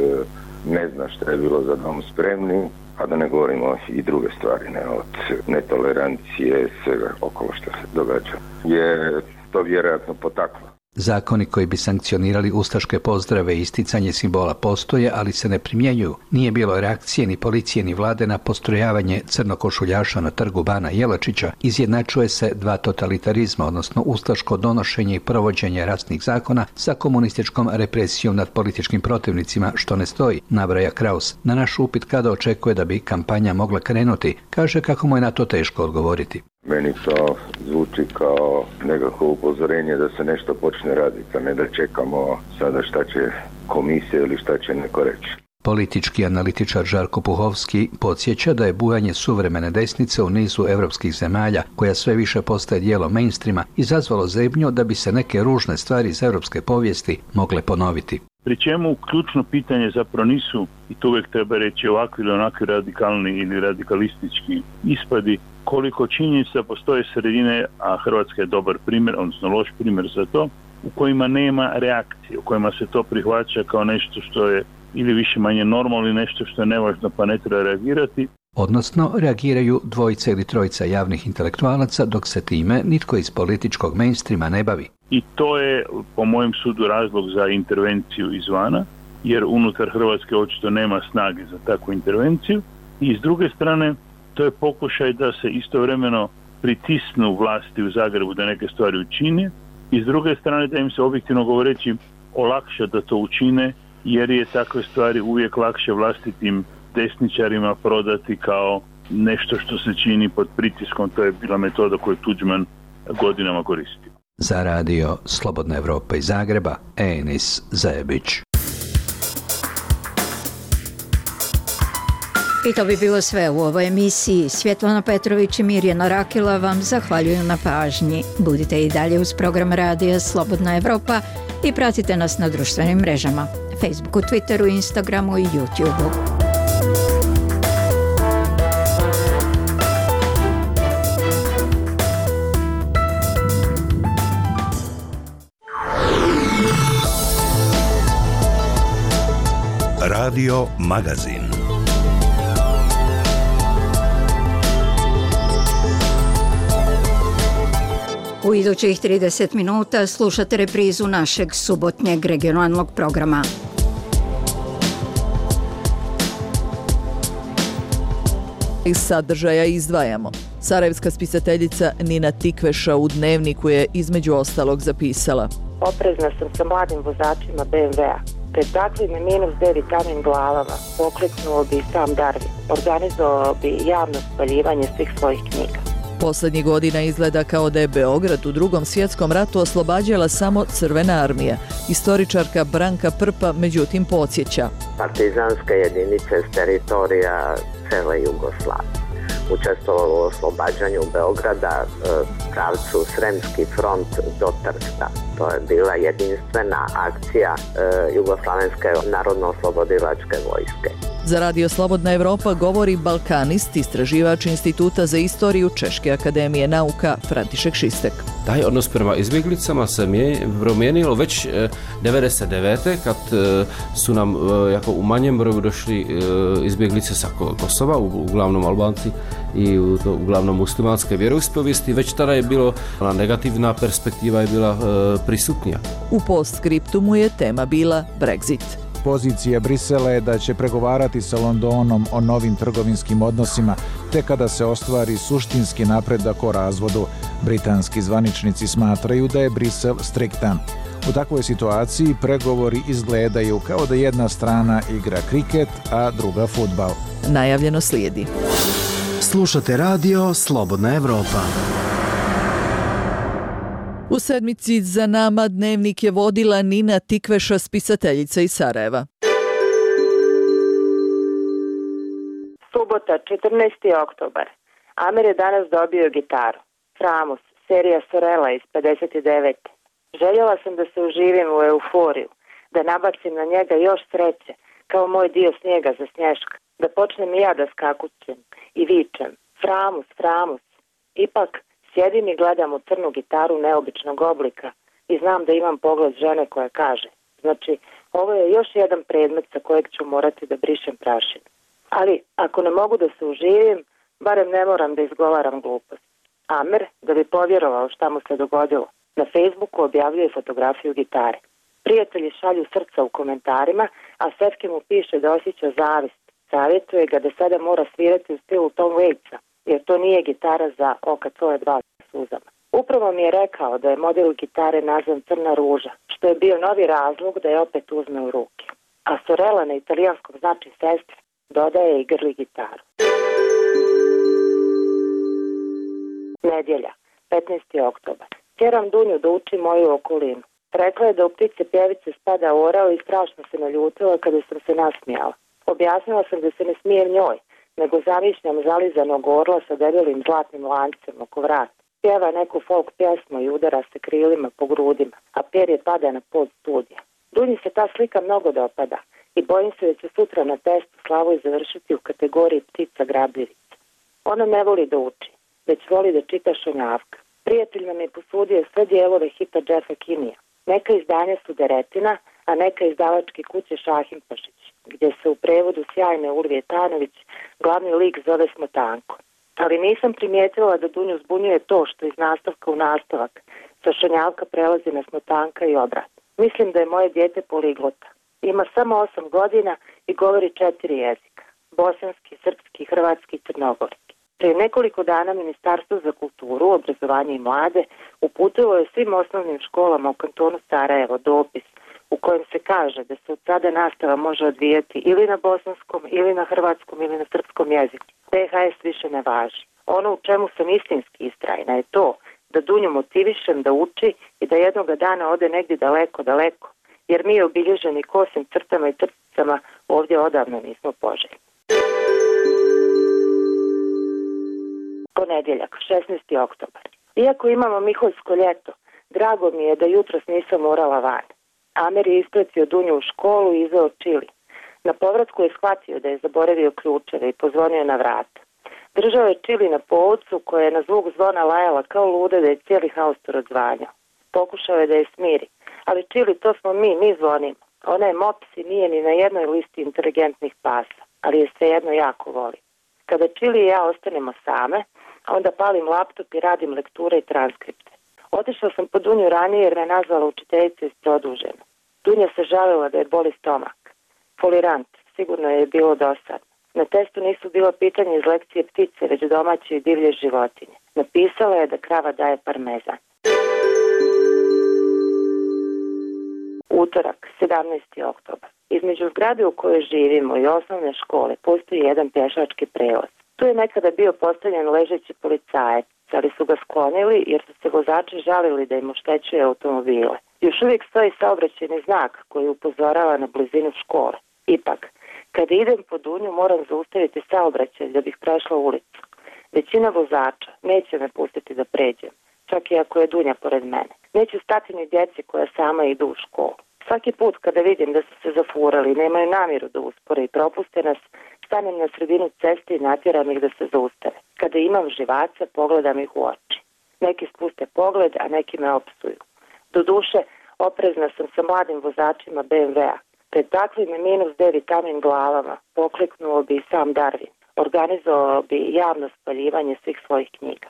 ne zna što je bilo za dom spremni, a da ne govorimo i druge stvari, ne, od netolerancije, svega okolo što se događa, je to vjerojatno potaklo. Zakoni koji bi sankcionirali ustaške pozdrave i isticanje simbola postoje, ali se ne primjenjuju. Nije bilo reakcije ni policije ni vlade na postrojavanje crnokošuljaša na trgu Bana Jelačića. Izjednačuje se dva totalitarizma, odnosno ustaško donošenje i provođenje rasnih zakona sa komunističkom represijom nad političkim protivnicima, što ne stoji, nabraja Kraus. Na naš upit kada očekuje da bi kampanja mogla krenuti, kaže kako mu je na to teško odgovoriti. Meni to zvuči kao nekako upozorenje da se nešto počne raditi, a ne da čekamo sada šta će komisija ili šta će neko reći. Politički analitičar Žarko Puhovski podsjeća da je bujanje suvremene desnice u nizu europskih zemalja, koja sve više postaje dijelo mainstreama, izazvalo zebnju da bi se neke ružne stvari iz europske povijesti mogle ponoviti. Pri čemu ključno pitanje zapravo nisu, i to uvijek treba reći, ovakvi ili onakvi radikalni ili radikalistički ispadi, koliko činjenica postoje sredine, a Hrvatska je dobar primjer, odnosno loš primjer za to, u kojima nema reakcije, u kojima se to prihvaća kao nešto što je ili više manje normalno ili nešto što je nevažno pa ne treba reagirati. Odnosno, reagiraju dvojica ili trojica javnih intelektualaca, dok se time nitko iz političkog mainstreama ne bavi. I to je, po mojem sudu, razlog za intervenciju izvana, jer unutar Hrvatske očito nema snage za takvu intervenciju. I s druge strane, to je pokušaj da se istovremeno pritisnu vlasti u Zagrebu da neke stvari učine i s druge strane da im se objektivno govoreći olakša da to učine, jer je takve stvari uvijek lakše vlastitim desničarima prodati kao nešto što se čini pod pritiskom, to je bila metoda koju Tuđman godinama koristio. Za radio Slobodna Evropa iz Zagreba, Enis Zajebić. I to bi bilo sve u ovoj emisiji. Svjetlana Petrović i Mirjana Rakila vam zahvaljuju na pažnji. Budite i dalje uz program radija Slobodna Evropa i pratite nas na društvenim mrežama. Facebooku, Twitteru, Instagramu i YouTubeu. Radio Magazin. U idućih 30 minuta slušate reprizu našeg subotnjeg regionalnog programa. Iz sadržaja izdvajamo. Sarajevska spisateljica Nina Tikveša u Dnevniku je između ostalog zapisala: Oprezna sam sa mladim vozačima BMW-a. Pred takvim minus D vitamin glavama pokliknuo bi sam Darwin. Organizovao bi javno spaljivanje svih svojih knjiga. Poslednjih godina izgleda kao da je Beograd u Drugom svjetskom ratu oslobađala samo Crvena armija. Istoričarka Branka Prpa međutim podsjeća: partizanske jedinice s teritorija cele Jugoslavije učestvovalo u oslobađanju Beograda, pravcu Sremski front do Trsta. To je bila jedinstvena akcija Jugoslavenske narodno-oslobodilačke vojske. Za radio Slobodna Evropa govori balkanist, istraživač Instituta za istoriju Češke akademije nauka František Šistek. Taj odnos prema izbjeglicama se promijenilo već 99. kad su nam jako u manjem broju došli izbjeglice sa Kosova, uglavnom Albanci i uglavnom muslimanske vjeroispovijesti. Već tada je bilo, negativna perspektiva je bila prisutnija. U postskriptumu je tema bila Brexit. Pozicija Brisela je da će pregovarati sa Londonom o novim trgovinskim odnosima, te kada se ostvari suštinski napredak o razvodu. Britanski zvaničnici smatraju da je Brisel striktan. U takvoj situaciji pregovori izgledaju kao da jedna strana igra kriket, a druga fudbal. Najavljeno slijedi. Slušate radio Slobodna Evropa. U sedmici za nama Dnevnik je vodila Nina Tikveša, spisateljica iz Sarajeva. Subota, 14. oktobar. Amir je danas dobio gitaru. Framus, serija Sorela iz 59. Željela sam da se uživim u euforiju, da nabacim na njega još sreće, kao moj dio snijega za Snješka, da počnem i ja da skakućem i vičem. Framus, Framus. Ipak, sjedim i gledam u crnu gitaru neobičnog oblika i znam da imam pogled žene koja kaže: znači, ovo je još jedan predmet sa kojeg ću morati da brišem prašinu. Ali, ako ne mogu da se uživim, barem ne moram da izgovaram glupost. Amer, da bi povjerovao šta mu se dogodilo, na Facebooku objavljuje fotografiju gitare. Prijatelji šalju srca u komentarima, a Sefke mu piše da osjeća zavist. Savjetuje ga da sada mora svirati u stilu Tom Waitsa, jer to nije gitara za oka tvoje dva suzama. Upravo mi je rekao da je model gitare nazvan Crna ruža, što je bio novi razlog da je opet uzme u ruke. A Sorela na italijanskom znači sestra, dodaje i grli gitaru. Nedjelja, 15. oktobar. Tjeram Dunju da uči moju okolinu. Rekla je da u ptice pjevice spada orao i strašno se naljutila kada sam se nasmijala. Objasnila sam da se ne smijem njoj, nego zamišljam zalizanog orla sa debelim zlatnim lancem oko vrata. Pjeva neku folk pjesmu i udara se krilima po grudima, a perje pada na pod studija. Dunji se ta slika mnogo dopada i bojim se da će sutra na testu Slavoj završiti u kategoriji ptica grabljivica. Ona ne voli da uči, već voli da čita šonjavka. Prijatelj nam je posudio sve dijelove hita Jeffa Kinija. Neka izdanja su Deretina, a neka izdavačke kuće Šahimpašić, gdje se u prevodu sjajne Urvije Tanović glavni lik zove Smotanko. Ali nisam primijetila da Dunju zbunjuje to što iz nastavka u nastavak sa šonjavka prelazi na Smotanka i obrat. Mislim da je moje dijete poliglota. Ima samo 8 godina i govori 4 jezika: bosanski, srpski, hrvatski i crnogorski. Prije nekoliko dana Ministarstvo za kulturu, obrazovanje i mlade uputilo je svim osnovnim školama u kantonu Sarajevo dopis u kojem se kaže da se od sada nastava može odvijati ili na bosanskom, ili na hrvatskom, ili na srpskom jeziku, PHS više ne važi. Ono u čemu sam istinski istrajna je to da Dunju motivišem da uči i da jednoga dana ode negdje daleko, daleko, jer mi obilježeni kosim crtama i crticama ovdje odavno nismo poželjni. Ponedjeljak, 16. oktobar. Iako imamo miholjsko ljeto, drago mi je da jutros nisam morala van. Amer je ispratio Dunju u školu i izveo čili. Na povratku je shvatio da je zaboravio ključeve i pozvonio na vrata. Držao je čili na povodcu koja je na zvuk zvona lajala kao luda da je cijeli haustor odzvanjao. Pokušao je da je smiri, ali čili to smo mi zvonimo. Ona je mops i nije ni na jednoj listi inteligentnih pasa, ali je svejedno jako voli. Kada Čili i ja ostanemo same, onda palim laptop i radim lekture i transkripte. Otišla sam po Dunju ranije jer me nazvala učiteljica iz produžena. Dunja se žalila da je boli stomak. Folirant, sigurno je bilo dosadno. Na testu nisu bilo pitanje iz lekcije ptice, već domaće i divlje životinje. Napisala je da krava daje parmezan. Utorak, 17. oktobar. Između zgrade u kojoj živimo i osnovne škole postoji jedan pješački prelaz. Tu je nekada bio postavljen ležeći policajac, ali su ga sklonili jer su se vozači žalili da im oštećuje automobile. Još uvijek stoji saobraćajni znak koji upozorava na blizinu škole. Ipak, kad idem po Dunju moram zaustaviti saobraćaj da bih prešla ulicu. Većina vozača neće me pustiti da pređem, čak i ako je Dunja pored mene. Neću stati ni djeci koja sama idu u školu. Svaki put kada vidim da su se zafurali i nemaju namjeru da uspore i propuste nas, stanem na sredinu ceste i natjeram ih da se zaustave. Kada imam živaca, pogledam ih u oči. Neki spuste pogled, a neki me opsuju. Doduše, oprezna sam sa mladim vozačima BMW-a. Pred takvim minus D vitamin glavama pokliknuo bi sam Darwin. Organizovao bi javno spaljivanje svih svojih knjiga.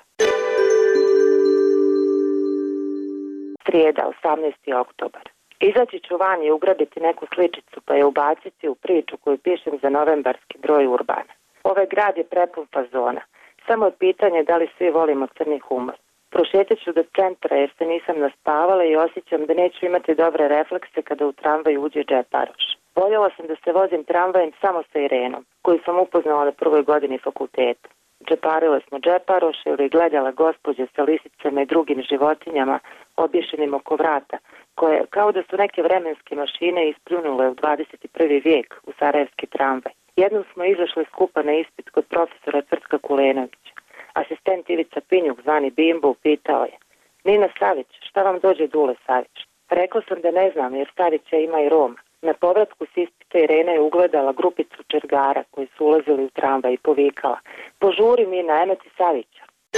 Srijeda, 18. oktobar. Izaći ću van i ugrabiti neku sličicu pa je ubaciti u priču koju pišem za novembarski broj Urbana. Ovaj grad je prepun fazona. Samo je pitanje da li svi volimo crni humor. Prošetat ću do centra jer se nisam naspavala i osjećam da neću imati dobre reflekse kada u tramvaj uđe džeparoš. Voljela sam da se vozim tramvajem samo sa Irenom, koju sam upoznala na prvoj godini fakulteta. Džeparile smo džeparoše ili gledala gospođe sa lisicama i drugim životinjama obješenim oko vrata, koje kao da su neke vremenske mašine ispljunule u 21. vijek u sarajevski tramvaj. Jednom smo izašli skupa na ispit kod profesora Tvrtka Kulenovića. Asistent Ivica Pinjuk, zvani Bimbo, pitao je: Nina Savić, šta vam dođe Dule Savić? Rekla sam da ne znam jer Savića ima i Roma. Na povratku s ispita Irena je ugledala grupicu čergara koji su ulazili u tramvaj i povikala: Požuri Mina, eno ti Savića.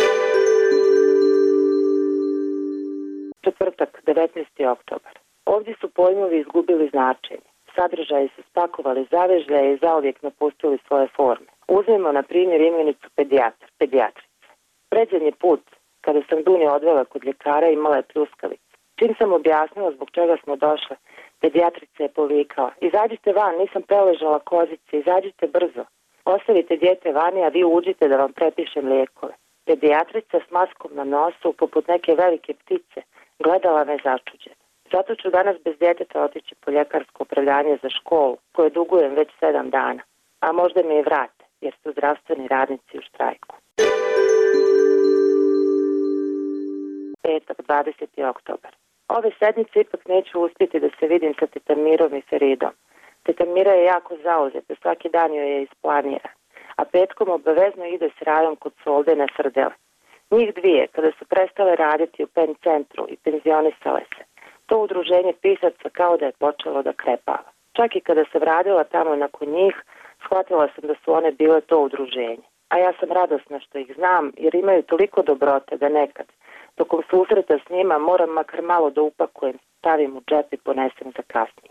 Četvrtak, 19. oktobar. Ovdje su pojmovi izgubili značenje. Sadržaji su spakovali zavežljaje i zauvijek napustili svoje forme. Uzmimo na primjer imenicu pedijatrica. Predzadnji put, kada sam Dunju odvela kod ljekara, imala je pljuskavicu. Čim sam objasnila zbog čega smo došle, pedijatrica je povikala: Izađite van, nisam preležala kozice, izađite brzo. Ostavite dijete vani, a vi uđite da vam prepišem lijekove. Pedijatrica s maskom na nosu, poput neke velike ptice, gledala me začuđeno. Zato ću danas bez djeteta otići po ljekarsko opravdanje za školu, koje dugujem već 7 dana. A možda mi je vrate, jer su zdravstveni radnici u štrajku. Petak, 20. oktobar. Ove sedmice ipak neću uspjeti da se vidim sa teta Mirom i Feridom. Teta Mira je jako zauzeta, svaki dan joj je isplanira, a petkom obavezno ide s Rajom kod Solde na srdele. Njih dvije, kada su prestale raditi u PEN centru i penzionisale se, to udruženje pisaca kao da je počelo da krepava. Čak i kada se vratila tamo nakon njih, shvatila sam da su one bile to udruženje. A ja sam radosna što ih znam, jer imaju toliko dobrote da nekad, tokom susreta s njima, moram makar malo da upakujem, stavim u džep i ponesem za kasnije.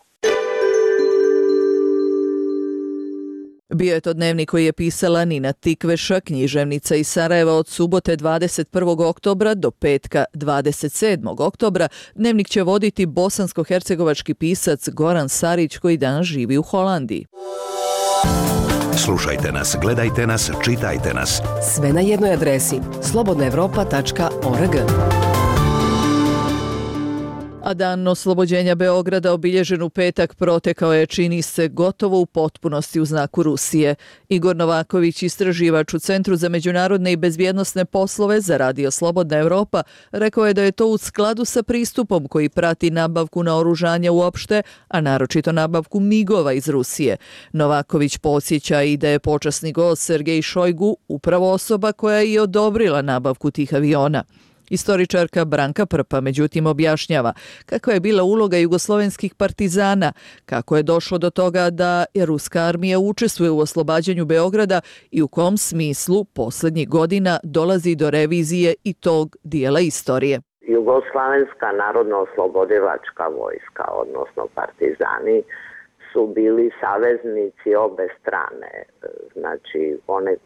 Bio je to dnevnik koji je pisala Nina Tikveša, književnica iz Sarajeva, od subote 21. oktobra do petka 27. oktobra. Dnevnik će voditi bosansko-hercegovački pisac Goran Sarić, koji danas živi u Holandiji. Slušajte nas, gledajte nas, čitajte nas. Sve na jednoj adresi slobodnaevropa.org. A dan oslobođenja Beograda obilježen u petak protekao je, čini se, gotovo u potpunosti u znaku Rusije. Igor Novaković, istraživač u Centru za međunarodne i bezbjednosne poslove za Radio Slobodna Evropa, rekao je da je to u skladu sa pristupom koji prati nabavku naoružanja uopšte, a naročito nabavku migova iz Rusije. Novaković podsjeća i da je počasni gost Sergej Šojgu upravo osoba koja je i odobrila nabavku tih aviona. Istoričarka Branka Prpa međutim objašnjava kakva je bila uloga jugoslovenskih partizana, kako je došlo do toga da je ruska armija učestvuje u oslobađanju Beograda i u kom smislu posljednjih godina dolazi do revizije i tog dijela istorije. Jugoslovenska narodno-oslobodilačka vojska, odnosno partizani, su bili saveznici obe strane, znači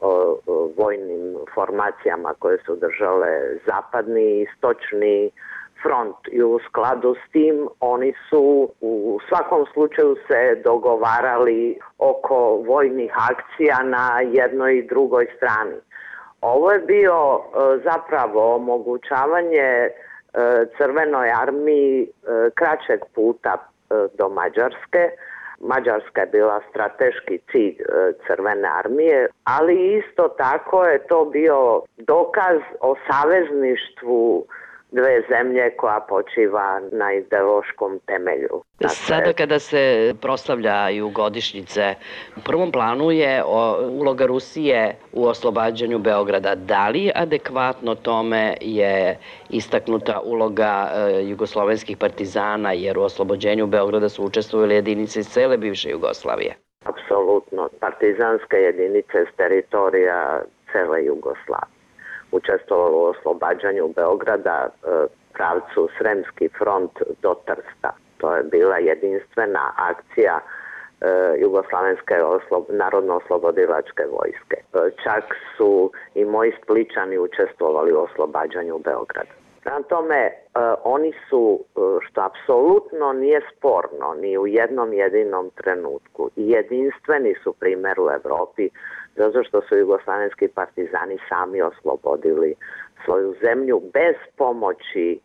vojnim formacijama koje su držale zapadni i istočni front, i u skladu s tim oni su u svakom slučaju se dogovarali oko vojnih akcija na jednoj i drugoj strani. Ovo je bio zapravo omogućavanje Crvenoj armiji kraćeg puta do Mađarske. Mađarska je bila strateški cilj Crvene armije, ali isto tako je to bio dokaz o savezništvu dve zemlje koja počiva na ideološkom temelju. Sada kada se proslavljaju godišnjice, u prvom planu je uloga Rusije u oslobađanju Beograda. Da li adekvatno tome je istaknuta uloga jugoslovenskih partizana, jer u oslobođenju Beograda su učestvovali jedinice iz cele bivše Jugoslavije? Apsolutno. Partizanske jedinice s teritorija cele Jugoslavije učestvovalo u oslobađanju Beograda, pravcu Sremski front do Trsta. To je bila jedinstvena akcija Jugoslavenske narodno-oslobodilačke vojske. Čak su i moji Spličani učestvovali u oslobađanju Beograda. Prema tome, oni su, što apsolutno nije sporno ni u jednom jedinom trenutku, i jedinstveni su primjer u Evropi, zato što su jugoslavenski partizani sami oslobodili svoju zemlju bez pomoći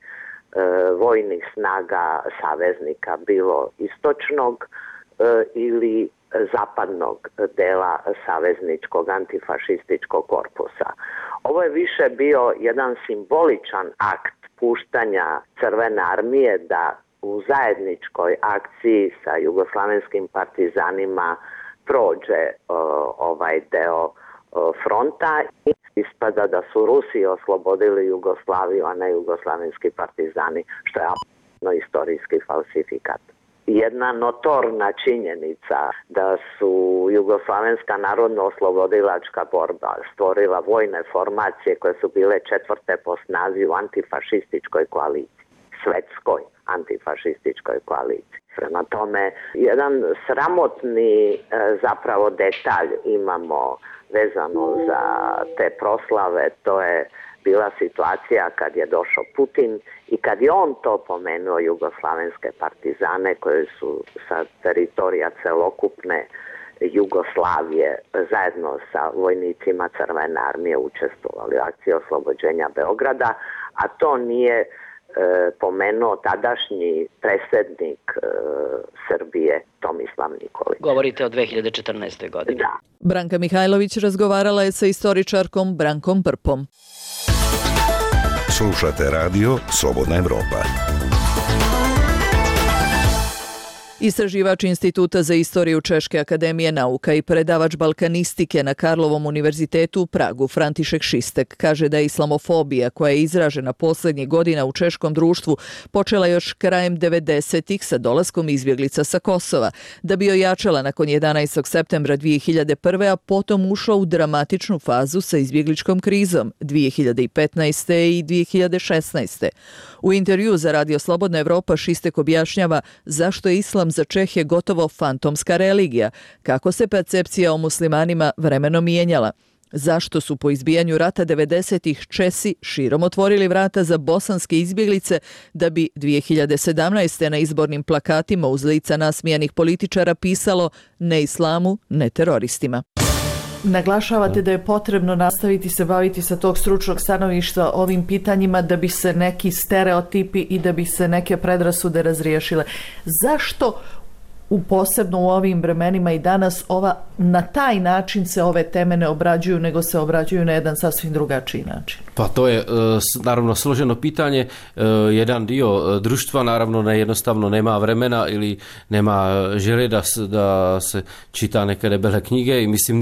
vojnih snaga saveznika, bilo istočnog ili zapadnog dela savezničkog antifašističkog korpusa. Ovo je više bio jedan simboličan akt puštanja Crvene armije da u zajedničkoj akciji sa jugoslavenskim partizanima prođe ovaj deo fronta i ispada da su Rusi oslobodili Jugoslaviju, a ne jugoslavenski partizani, što je apsolutno istorijski falsifikat. Jedna notorna činjenica da su Jugoslavenska narodno-oslobodilačka borba stvorila vojne formacije koje su bile četvrte po snazi u antifašističkoj koaliciji, svetskoj antifašističkoj koaliciji. Prema tome, jedan sramotni zapravo detalj imamo vezano za te proslave, to je bila situacija kad je došao Putin i kad je on to pomenuo jugoslavenske partizane koje su sa teritorija celokupne Jugoslavije zajedno sa vojnicima Crvene armije učestvovali u akciji oslobođenja Beograda, a to nije pomenuo tadašnji predsjednik Srbije Tomislav Nikolić. Govorite o 2014. godini. Da. Branka Mihajlović razgovarala je sa istoričarkom Brankom Prpom. Slušate radio Slobodna Evropa. Istraživač Instituta za istoriju Češke akademije nauka i predavač balkanistike na Karlovom univerzitetu u Pragu, František Šistek, kaže da je islamofobija koja je izražena posljednjih godina u češkom društvu počela još krajem 90-ih sa dolaskom izbjeglica sa Kosova, da bi ojačala nakon 11. septembra 2001. a potom ušla u dramatičnu fazu sa izbjegličkom krizom 2015. i 2016. U intervju za Radio Slobodna Evropa Šistek objašnjava zašto je islam za Čehe gotovo fantomska religija, kako se percepcija o muslimanima vremenom mijenjala, zašto su po izbijanju rata 90-ih Česi širom otvorili vrata za bosanske izbjeglice da bi 2017. na izbornim plakatima uz lica nasmijanih političara pisalo ne islamu, ne teroristima. Naglašavate da je potrebno nastaviti se baviti sa tog stručnog stanovišta ovim pitanjima da bi se neki stereotipi i da bi se neke predrasude razriješile. Zašto posebno u ovim vremenima i danas na taj način se ove teme ne obrađuju, nego se obrađuju na jedan sasvim drugačiji način? Pa to je naravno složeno pitanje. Jedan dio društva naravno jednostavno nema vremena ili nema želje da se čita neke debele knjige i mislim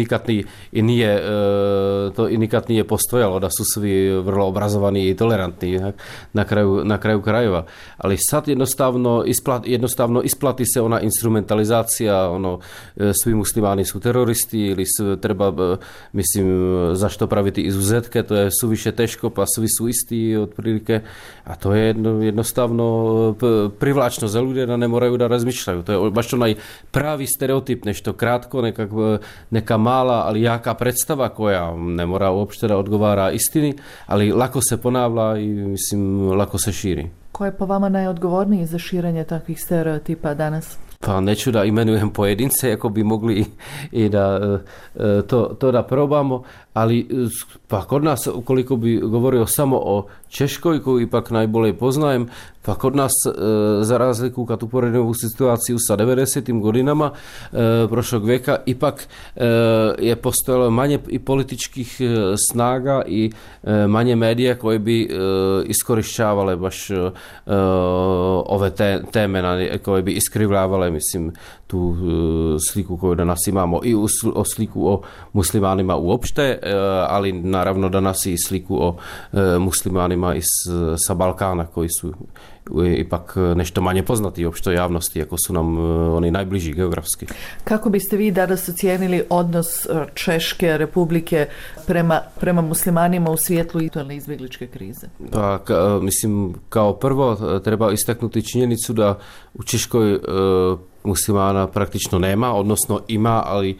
nikad nije postojalo da su svi vrlo obrazovani i tolerantni na kraju krajeva. Ali sad jednostavno isplati se ona instrumentalizacija, svi muslimani su teroristi ili treba, zašto praviti izuzetke, to je suviše teško, pa svi su isti otprilike, a to je jednostavno privlačno za ljude da ne moraju da razmišljaju. To je baš onaj pravi stereotip, nešto kratko, neka mala, ali jaka predstava koja ne mora uopšte da odgovara istini, ali lako se ponavlja i lako se širi. Ko je po vama najodgovorniji za širenje takvih stereotipa danas? Pa neću da imenujem pojedince, ako bi mogli i da to da probamo, ali pa kod nas, ukoliko bi govorio samo o Češkoj, koju ipak najbolje poznajem, pa kod nas, za razliku kad uporedimo ovu situaciju sa 90. godinama prošlog veka, ipak je postojalo manje i političkih snaga i manje medija koje bi iskorišćavale baš ove teme, koje bi iskrivljavale, tu sliku koju danas imamo i o sliku o muslimanima uopšte, ali naravno danas i sliku o muslimanima sa Balkana koji su ipak nešto manje poznati uopšte javnosti, ako su nam oni najbliži geografski. Kako biste vi danas ocijenili odnos Češke republike prema muslimanima u svijetlu aktualne izbjegličke krize? Pa, kao prvo treba istaknuti činjenicu da u Češkoj muslimana praktično nema, odnosno ima, ali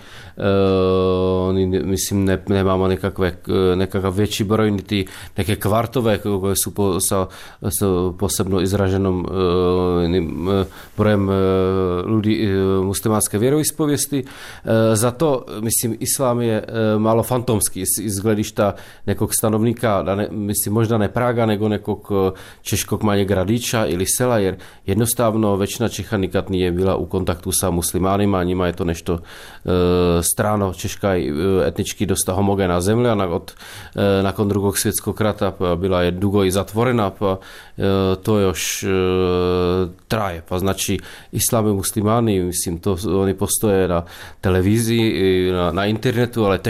nemamo nekakav veći broj, niti neke kvartove koje su posebno izraženom brojem ljudi muslimanske vjeroispovijesti. Zato, islam je malo fantomski iz gledišta nekog stanovnika, možda ne Praga, nego nekog češkog manjeg gradića ili sela, jer jednostavno većina Čeha nikad nije bila u kontaktu sa muslimanima, njima je to nešto strano. Češka je etnički dosta homogena zemlja, nakon drugog svjetskog rata pa bila je dugo i zatvorena, pa to još traje. Pa znači islam i muslimani, oni postoje na televiziji, na internetu, ali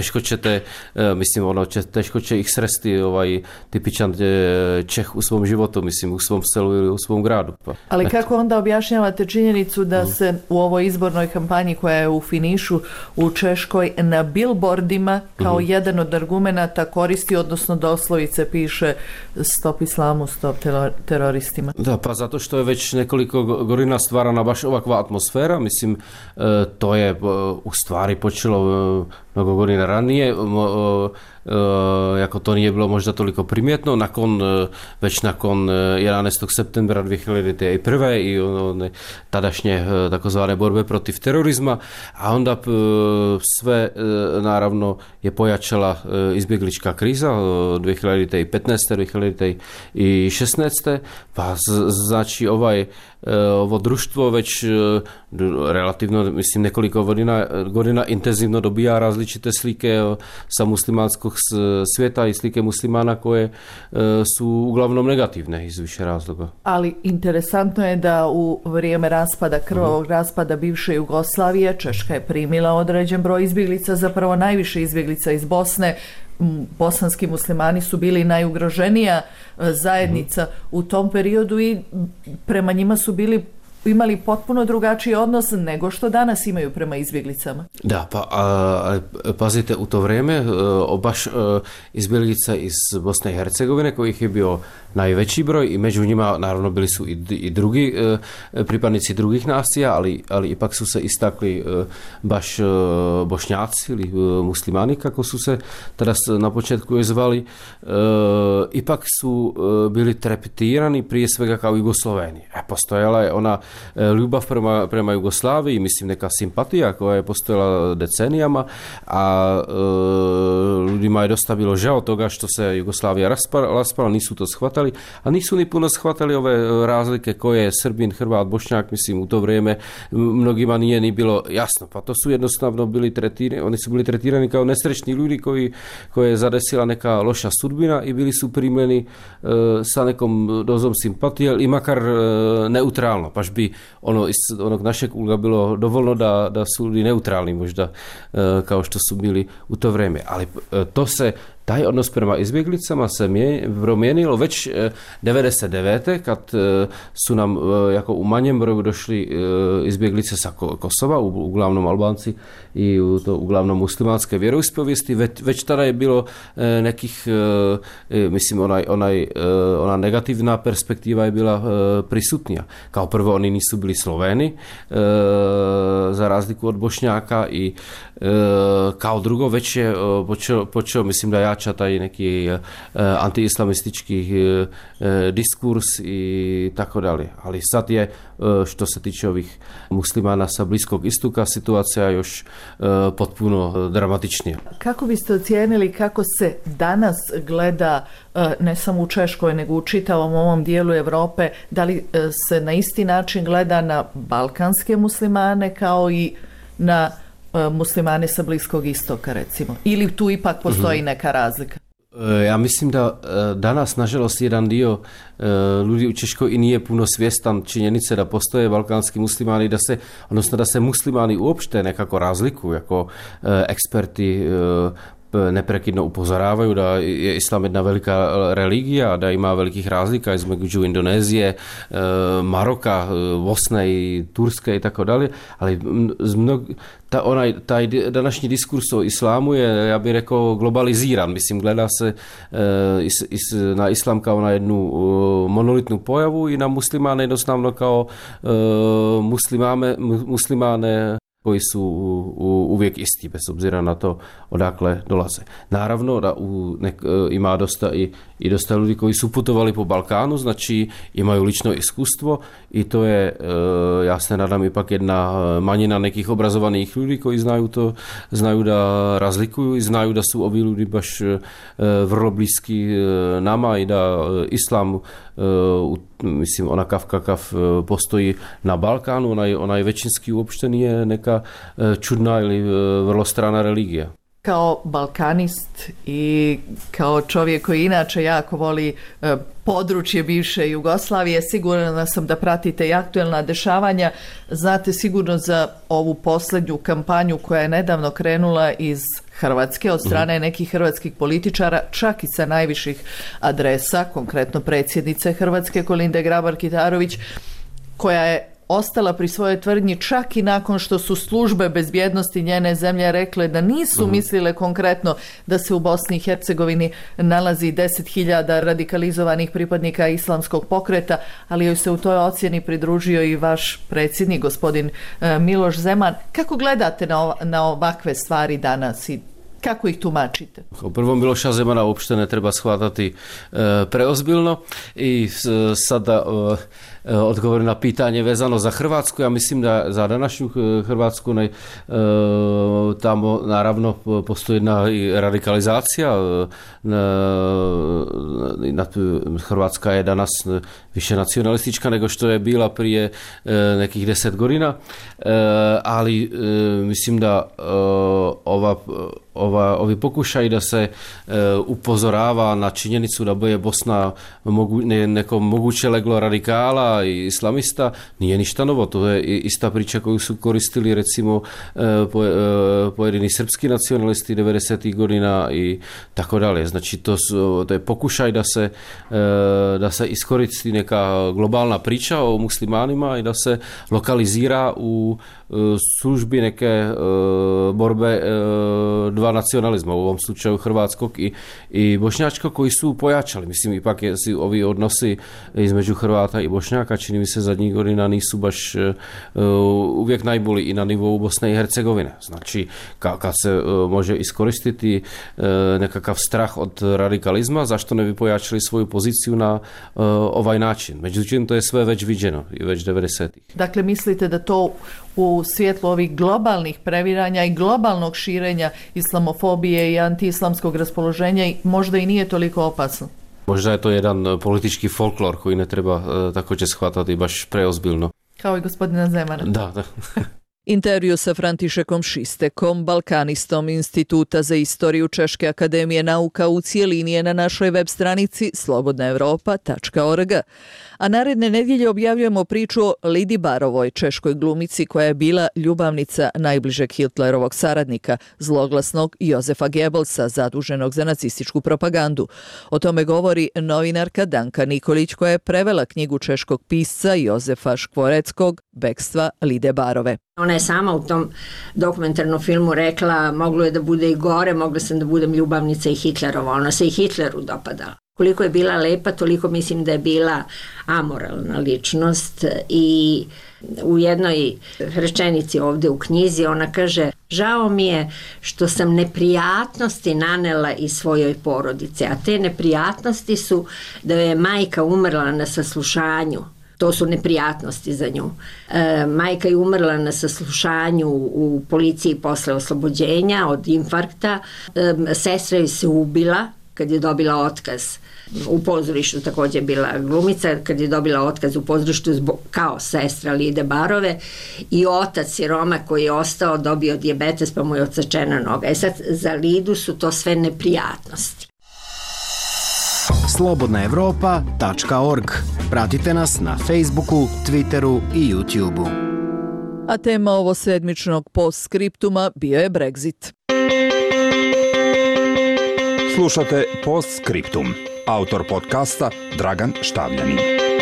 teško će ih sresti tipičan Čeh u svom životu, u svom selu ili u svom gradu. Pa. Ali kako onda objašnjavate činjenicu da se u ovoj izbornoj kampanji koja je u finišu u Češkoj na billboardima kao jedan od argumenata koristi, odnosno doslovice piše stop islamu, stop teroristima? Da, pa zato što je već nekoliko godina stvarana baš ovakva atmosfera, to je u stvari počelo mnogo godina ranije, jako to nije bilo možda toliko primjetno, već nakon 11. septembra 2001. i tadašnje takozvane borbe protiv terorizma, a onda sve naravno je pojačala izbjeglička kriza 2015. 2016. Pa znači ovo društvo već relativno, nekoliko godina intenzivno dobija različite slike sa muslimanskog svijeta i slike muslimana koje su uglavnom negativne iz više razloga. Ali interesantno je da u vrijeme krvavog raspada bivše Jugoslavije Češka je primila određen broj izbjeglica, zapravo najviše izbjeglica iz Bosne. Bosanski muslimani su bili najugroženija zajednica u tom periodu i prema njima su imali potpuno drugačiji odnos nego što danas imaju prema izbjeglicama. Da, pazite, u to vrijeme baš izbjeglica iz Bosne i Hercegovine, kojih je bio najveći broj i među njima naravno bili su i drugi pripadnici drugih nacija, ali ipak su se istakli baš Bošnjaci ili muslimani, kako su se tada na početku zvali, ipak su bili trepetirani prije svega kao Jugosloveni. Postojala je ona ljubav prema Jugoslaviji, mislim neka simpatija koja je postojala decenijama, a ljudima je dosta bilo žao toga što se Jugoslavija raspala, nisu to shvatali, a nisu ni puno shvatali ove razlike koje je Srbin, Hrvat, Bošnjak, mislim u to vrijeme mnogima nije ni bilo jasno, pa to su jednostavno oni su bili tretirani kao nesrećni ljudi koje je zadesila neka loša sudbina i bili su primljeni sa nekom dozom simpatije i makar neutralno, paš bi iz onog našeg uloga bilo dovoljno da su ljudi neutralni možda kao što su bili u to vrijeme, ali taj odnos prema izbjeglicama se promijenilo već 99. kad su nam jako u manjem broju došli izbjeglice sa Kosova, uglavnom Albanci i uglavnom muslimanske vjeroispovijesti. Već tada je bilo nekih, mislim, ona negativna perspektiva je bila prisutnija. Kao prvo, oni nisu bili Sloveni, za razliku od Bošnjaka, i kao drugo već je počeo, mislim da jača taj neki antiislamistički diskurs i tako dalje. Ali sad je, što se tiče ovih muslimana sa Bliskog istoka, situacija još potpuno dramatičnija. Kako biste ocijenili kako se danas gleda, ne samo u Češkoj, nego u čitavom ovom dijelu Europe, da li se na isti način gleda na balkanske muslimane kao i na muslimane sa Bliskog istoka, recimo? Ili tu ipak postoji neka razlika? Ja mislim da danas, nažalost, jedan dio ljudi u Češkoj i nije puno svjestan činjenice da postoje balkanski muslimani, da se muslimani uopšte nekako razlikuju, ako eksperti neprekidno upozoravaju da je islam jedna velika religija, da ima velikih razlika između Indonezije, Maroka, Bosne i Turske i tako dalje, ali taj današnji diskurs o islamu je, ja bih rekao, globaliziran. Mislim, gleda se na islam kao na jednu monolitnu pojavu i na muslimane jednostavno kao muslimane koji su uvijek isti, bez obzira na to odakle dolaze. Naravno da ima dosta ljudi koji su putovali po Balkanu, znači imaju lično iskustvo i to je, ja se nadam, ipak jedna manjina nekih obrazovanih ljudi koji znaju da razlikuju i znaju da su ovi ljudi baš vrlo bliski nama i da islam, mislim, onakav kakav postoji na Balkanu, onaj većinski uopšte nije neka čudna ili vrlo strana religija. Kao balkanist i kao čovjek koji inače jako voli područje bivše Jugoslavije, sigurna sam da pratite i aktuelna dešavanja. Znate sigurno za ovu posljednju kampanju koja je nedavno krenula iz Hrvatske od strane nekih hrvatskih političara, čak i sa najviših adresa, konkretno predsjednice Hrvatske Kolinde Grabar-Kitarović, koja je ostala pri svojoj tvrdnji čak i nakon što su službe bezbjednosti njene zemlje rekle da nisu mislile konkretno da se u Bosni i Hercegovini nalazi 10.000 radikalizovanih pripadnika islamskog pokreta, ali joj se u toj ocjeni pridružio i vaš predsjednik, gospodin Miloš Zeman. Kako gledate na ovakve stvari danas i kako ih tumačite? Prvo, Miloša Zemana uopšte ne treba shvatati preozbiljno i sada odgovorim na pitanje vezano za Hrvatsku. Ja mislim da za današnju Hrvatsku tamo naravno postoji jedna radikalizacija. Hrvatska je danas više nacionalistička nego što je bila prije nekih 10 godina, ali mislim da ovi pokušaj da se upozorava na činjenicu da je Bosna neko moguće leglo radikala i islamista nije ništa novo. To je ista priča koju su koristili recimo pojedini srpski nacionalisti 90. godina i tako dalje. Znači to je pokušaj da se iskoristi neka globalna priča o muslimanima i da se lokalizira u službi neke borbe dva nacionalizma, u ovom slučaju hrvatskog i bošnjačkog, koji su pojačali. Mislim, ipak ovi odnosi između Hrvata i Bošnjaka stručnjaka, čini mi se zadnjih godina nisu baš uvijek najbolji i na nivou Bosne i Hercegovine. Znači, kad se može iskoristiti nekakav strah od radikalizma, zašto ne bi pojačali svoju poziciju na ovaj način? Međutim, to je sve već viđeno i već 90-ih. Dakle, mislite da to u svjetlu ovih globalnih previranja i globalnog širenja islamofobije i antiislamskog raspoloženja možda i nije toliko opasno? Možda je to jedan politički folklor koji ne treba također shvatati baš preozbiljno. Kao i gospodina Zemana. Da. Intervju sa Františekom Šistekom, balkanistom Instituta za istoriju Češke akademije nauka u cijelini je na našoj web stranici slobodnaevropa.org. A naredne nedjelje objavljujemo priču o Lidi Barovoj, češkoj glumici koja je bila ljubavnica najbližeg Hitlerovog saradnika, zloglasnog Jozefa Goebbelsa, zaduženog za nacističku propagandu. O tome govori novinarka Danka Nikolić koja je prevela knjigu češkog pisca Jozefa Škvoreckog Bekstva Lide Barove. Ona je sama u tom dokumentarnom filmu rekla, moglo je da bude i gore, mogla sam da budem ljubavnica i Hitlerova. Ona se i Hitleru dopadala. Koliko je bila lepa, toliko mislim da je bila amoralna ličnost i u jednoj rečenici ovdje u knjizi ona kaže, žao mi je što sam neprijatnosti nanela i svojoj porodici, a te neprijatnosti su da je majka umrla na saslušanju. To su neprijatnosti za nju. Majka je umrla na saslušanju u policiji posle oslobođenja od infarkta. Sestra je se ubila kad je dobila otkaz. U pozorištu također bila glumica, kad je dobila otkaz u pozorištu kao sestra Lide Barove i otac siroma koji je ostao dobio dijabetes pa mu je odsečena noga. Sad za Lidu su to sve neprijatnosti. slobodnaevropa.org. Pratite nas na Facebooku, Twitteru i YouTubeu. A tema ovo sedmičnog postskriptuma bio je Brexit. Slušate Postskriptum. Autor podcasta Dragan Štavljanin.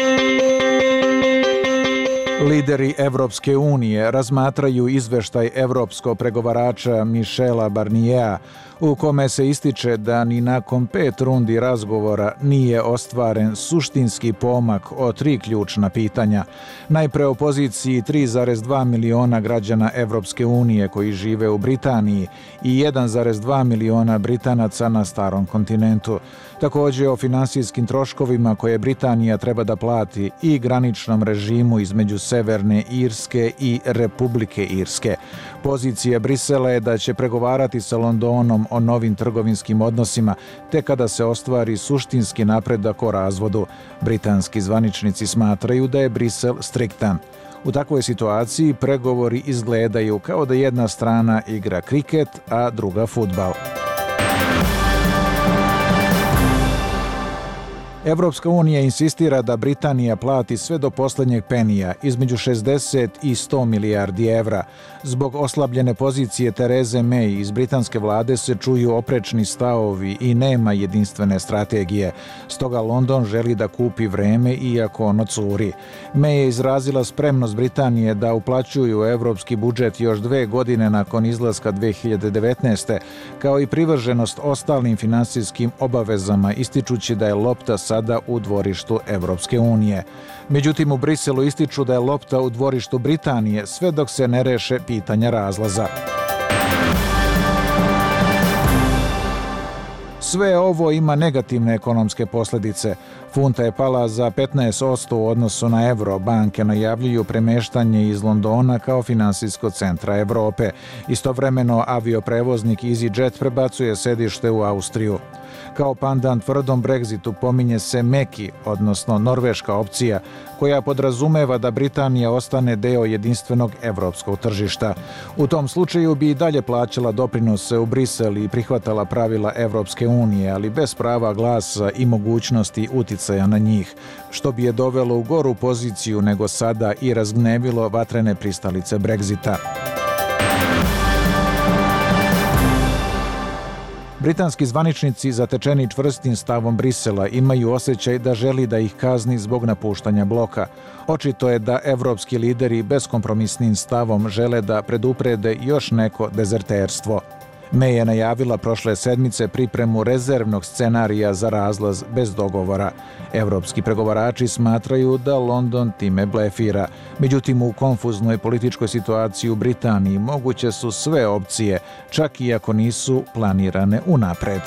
Lideri Evropske unije razmatraju izveštaj evropskog pregovarača Michela Barniera u kome se ističe da ni nakon 5 rundi razgovora nije ostvaren suštinski pomak o 3 ključna pitanja. Najpre o poziciji 3,2 miliona građana Evropske unije koji žive u Britaniji i 1,2 miliona Britanaca na starom kontinentu. Također o finansijskim troškovima koje Britanija treba da plati i graničnom režimu između Severne Irske i Republike Irske. Pozicija Brisela je da će pregovarati sa Londonom o novim trgovinskim odnosima te kada se ostvari suštinski napredak o razvodu. Britanski zvaničnici smatraju da je Brisel striktan. U takvoj situaciji pregovori izgledaju kao da jedna strana igra kriket, a druga fudbal. Evropska unija insistira da Britanija plati sve do posljednjeg penija, između 60 i 100 milijardi evra. Zbog oslabljene pozicije Tereze May iz britanske vlade se čuju oprečni stavovi i nema jedinstvene strategije. Stoga London želi da kupi vreme iako ono curi. May je izrazila spremnost Britanije da uplaćuju evropski budžet još 2 godine nakon izlaska 2019. kao i privrženost ostalim finansijskim obavezama, ističući da je lopta sada u dvorištu Evropske unije. Međutim, u Briselu ističu da je lopta u dvorištu Britanije sve dok se ne reše pitanja razlaza. Sve ovo ima negativne ekonomske posljedice. Funta je pala za 15% u odnosu na evro. Banke najavljuju premeštanje iz Londona kao finansijskog centra Evrope. Istovremeno avioprevoznik EasyJet prebacuje sedište u Austriju. Kao pandan tvrdom Brexitu pominje se meki, odnosno norveška opcija, koja podrazumeva da Britanija ostane deo jedinstvenog evropskog tržišta. U tom slučaju bi i dalje plaćala doprinose u Brisel i prihvatala pravila Evropske unije, ali bez prava glasa i mogućnosti uticaja na njih, što bi je dovelo u goru poziciju nego sada i razgnevilo vatrene pristalice Brexita. Britanski zvaničnici, zatečeni čvrstim stavom Brisela, imaju osjećaj da želi da ih kazni zbog napuštanja bloka. Očito je da evropski lideri beskompromisnim stavom žele da preduprede još neko dezerterstvo. May je najavila prošle sedmice pripremu rezervnog scenarija za razlaz bez dogovora. Evropski pregovarači smatraju da London time blefira. Međutim, u konfuznoj političkoj situaciji u Britaniji moguće su sve opcije, čak i ako nisu planirane unapred.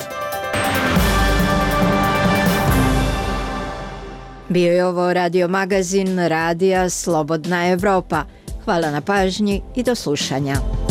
Bio je ovo radio magazin Radija Slobodna Evropa. Hvala na pažnji i do slušanja.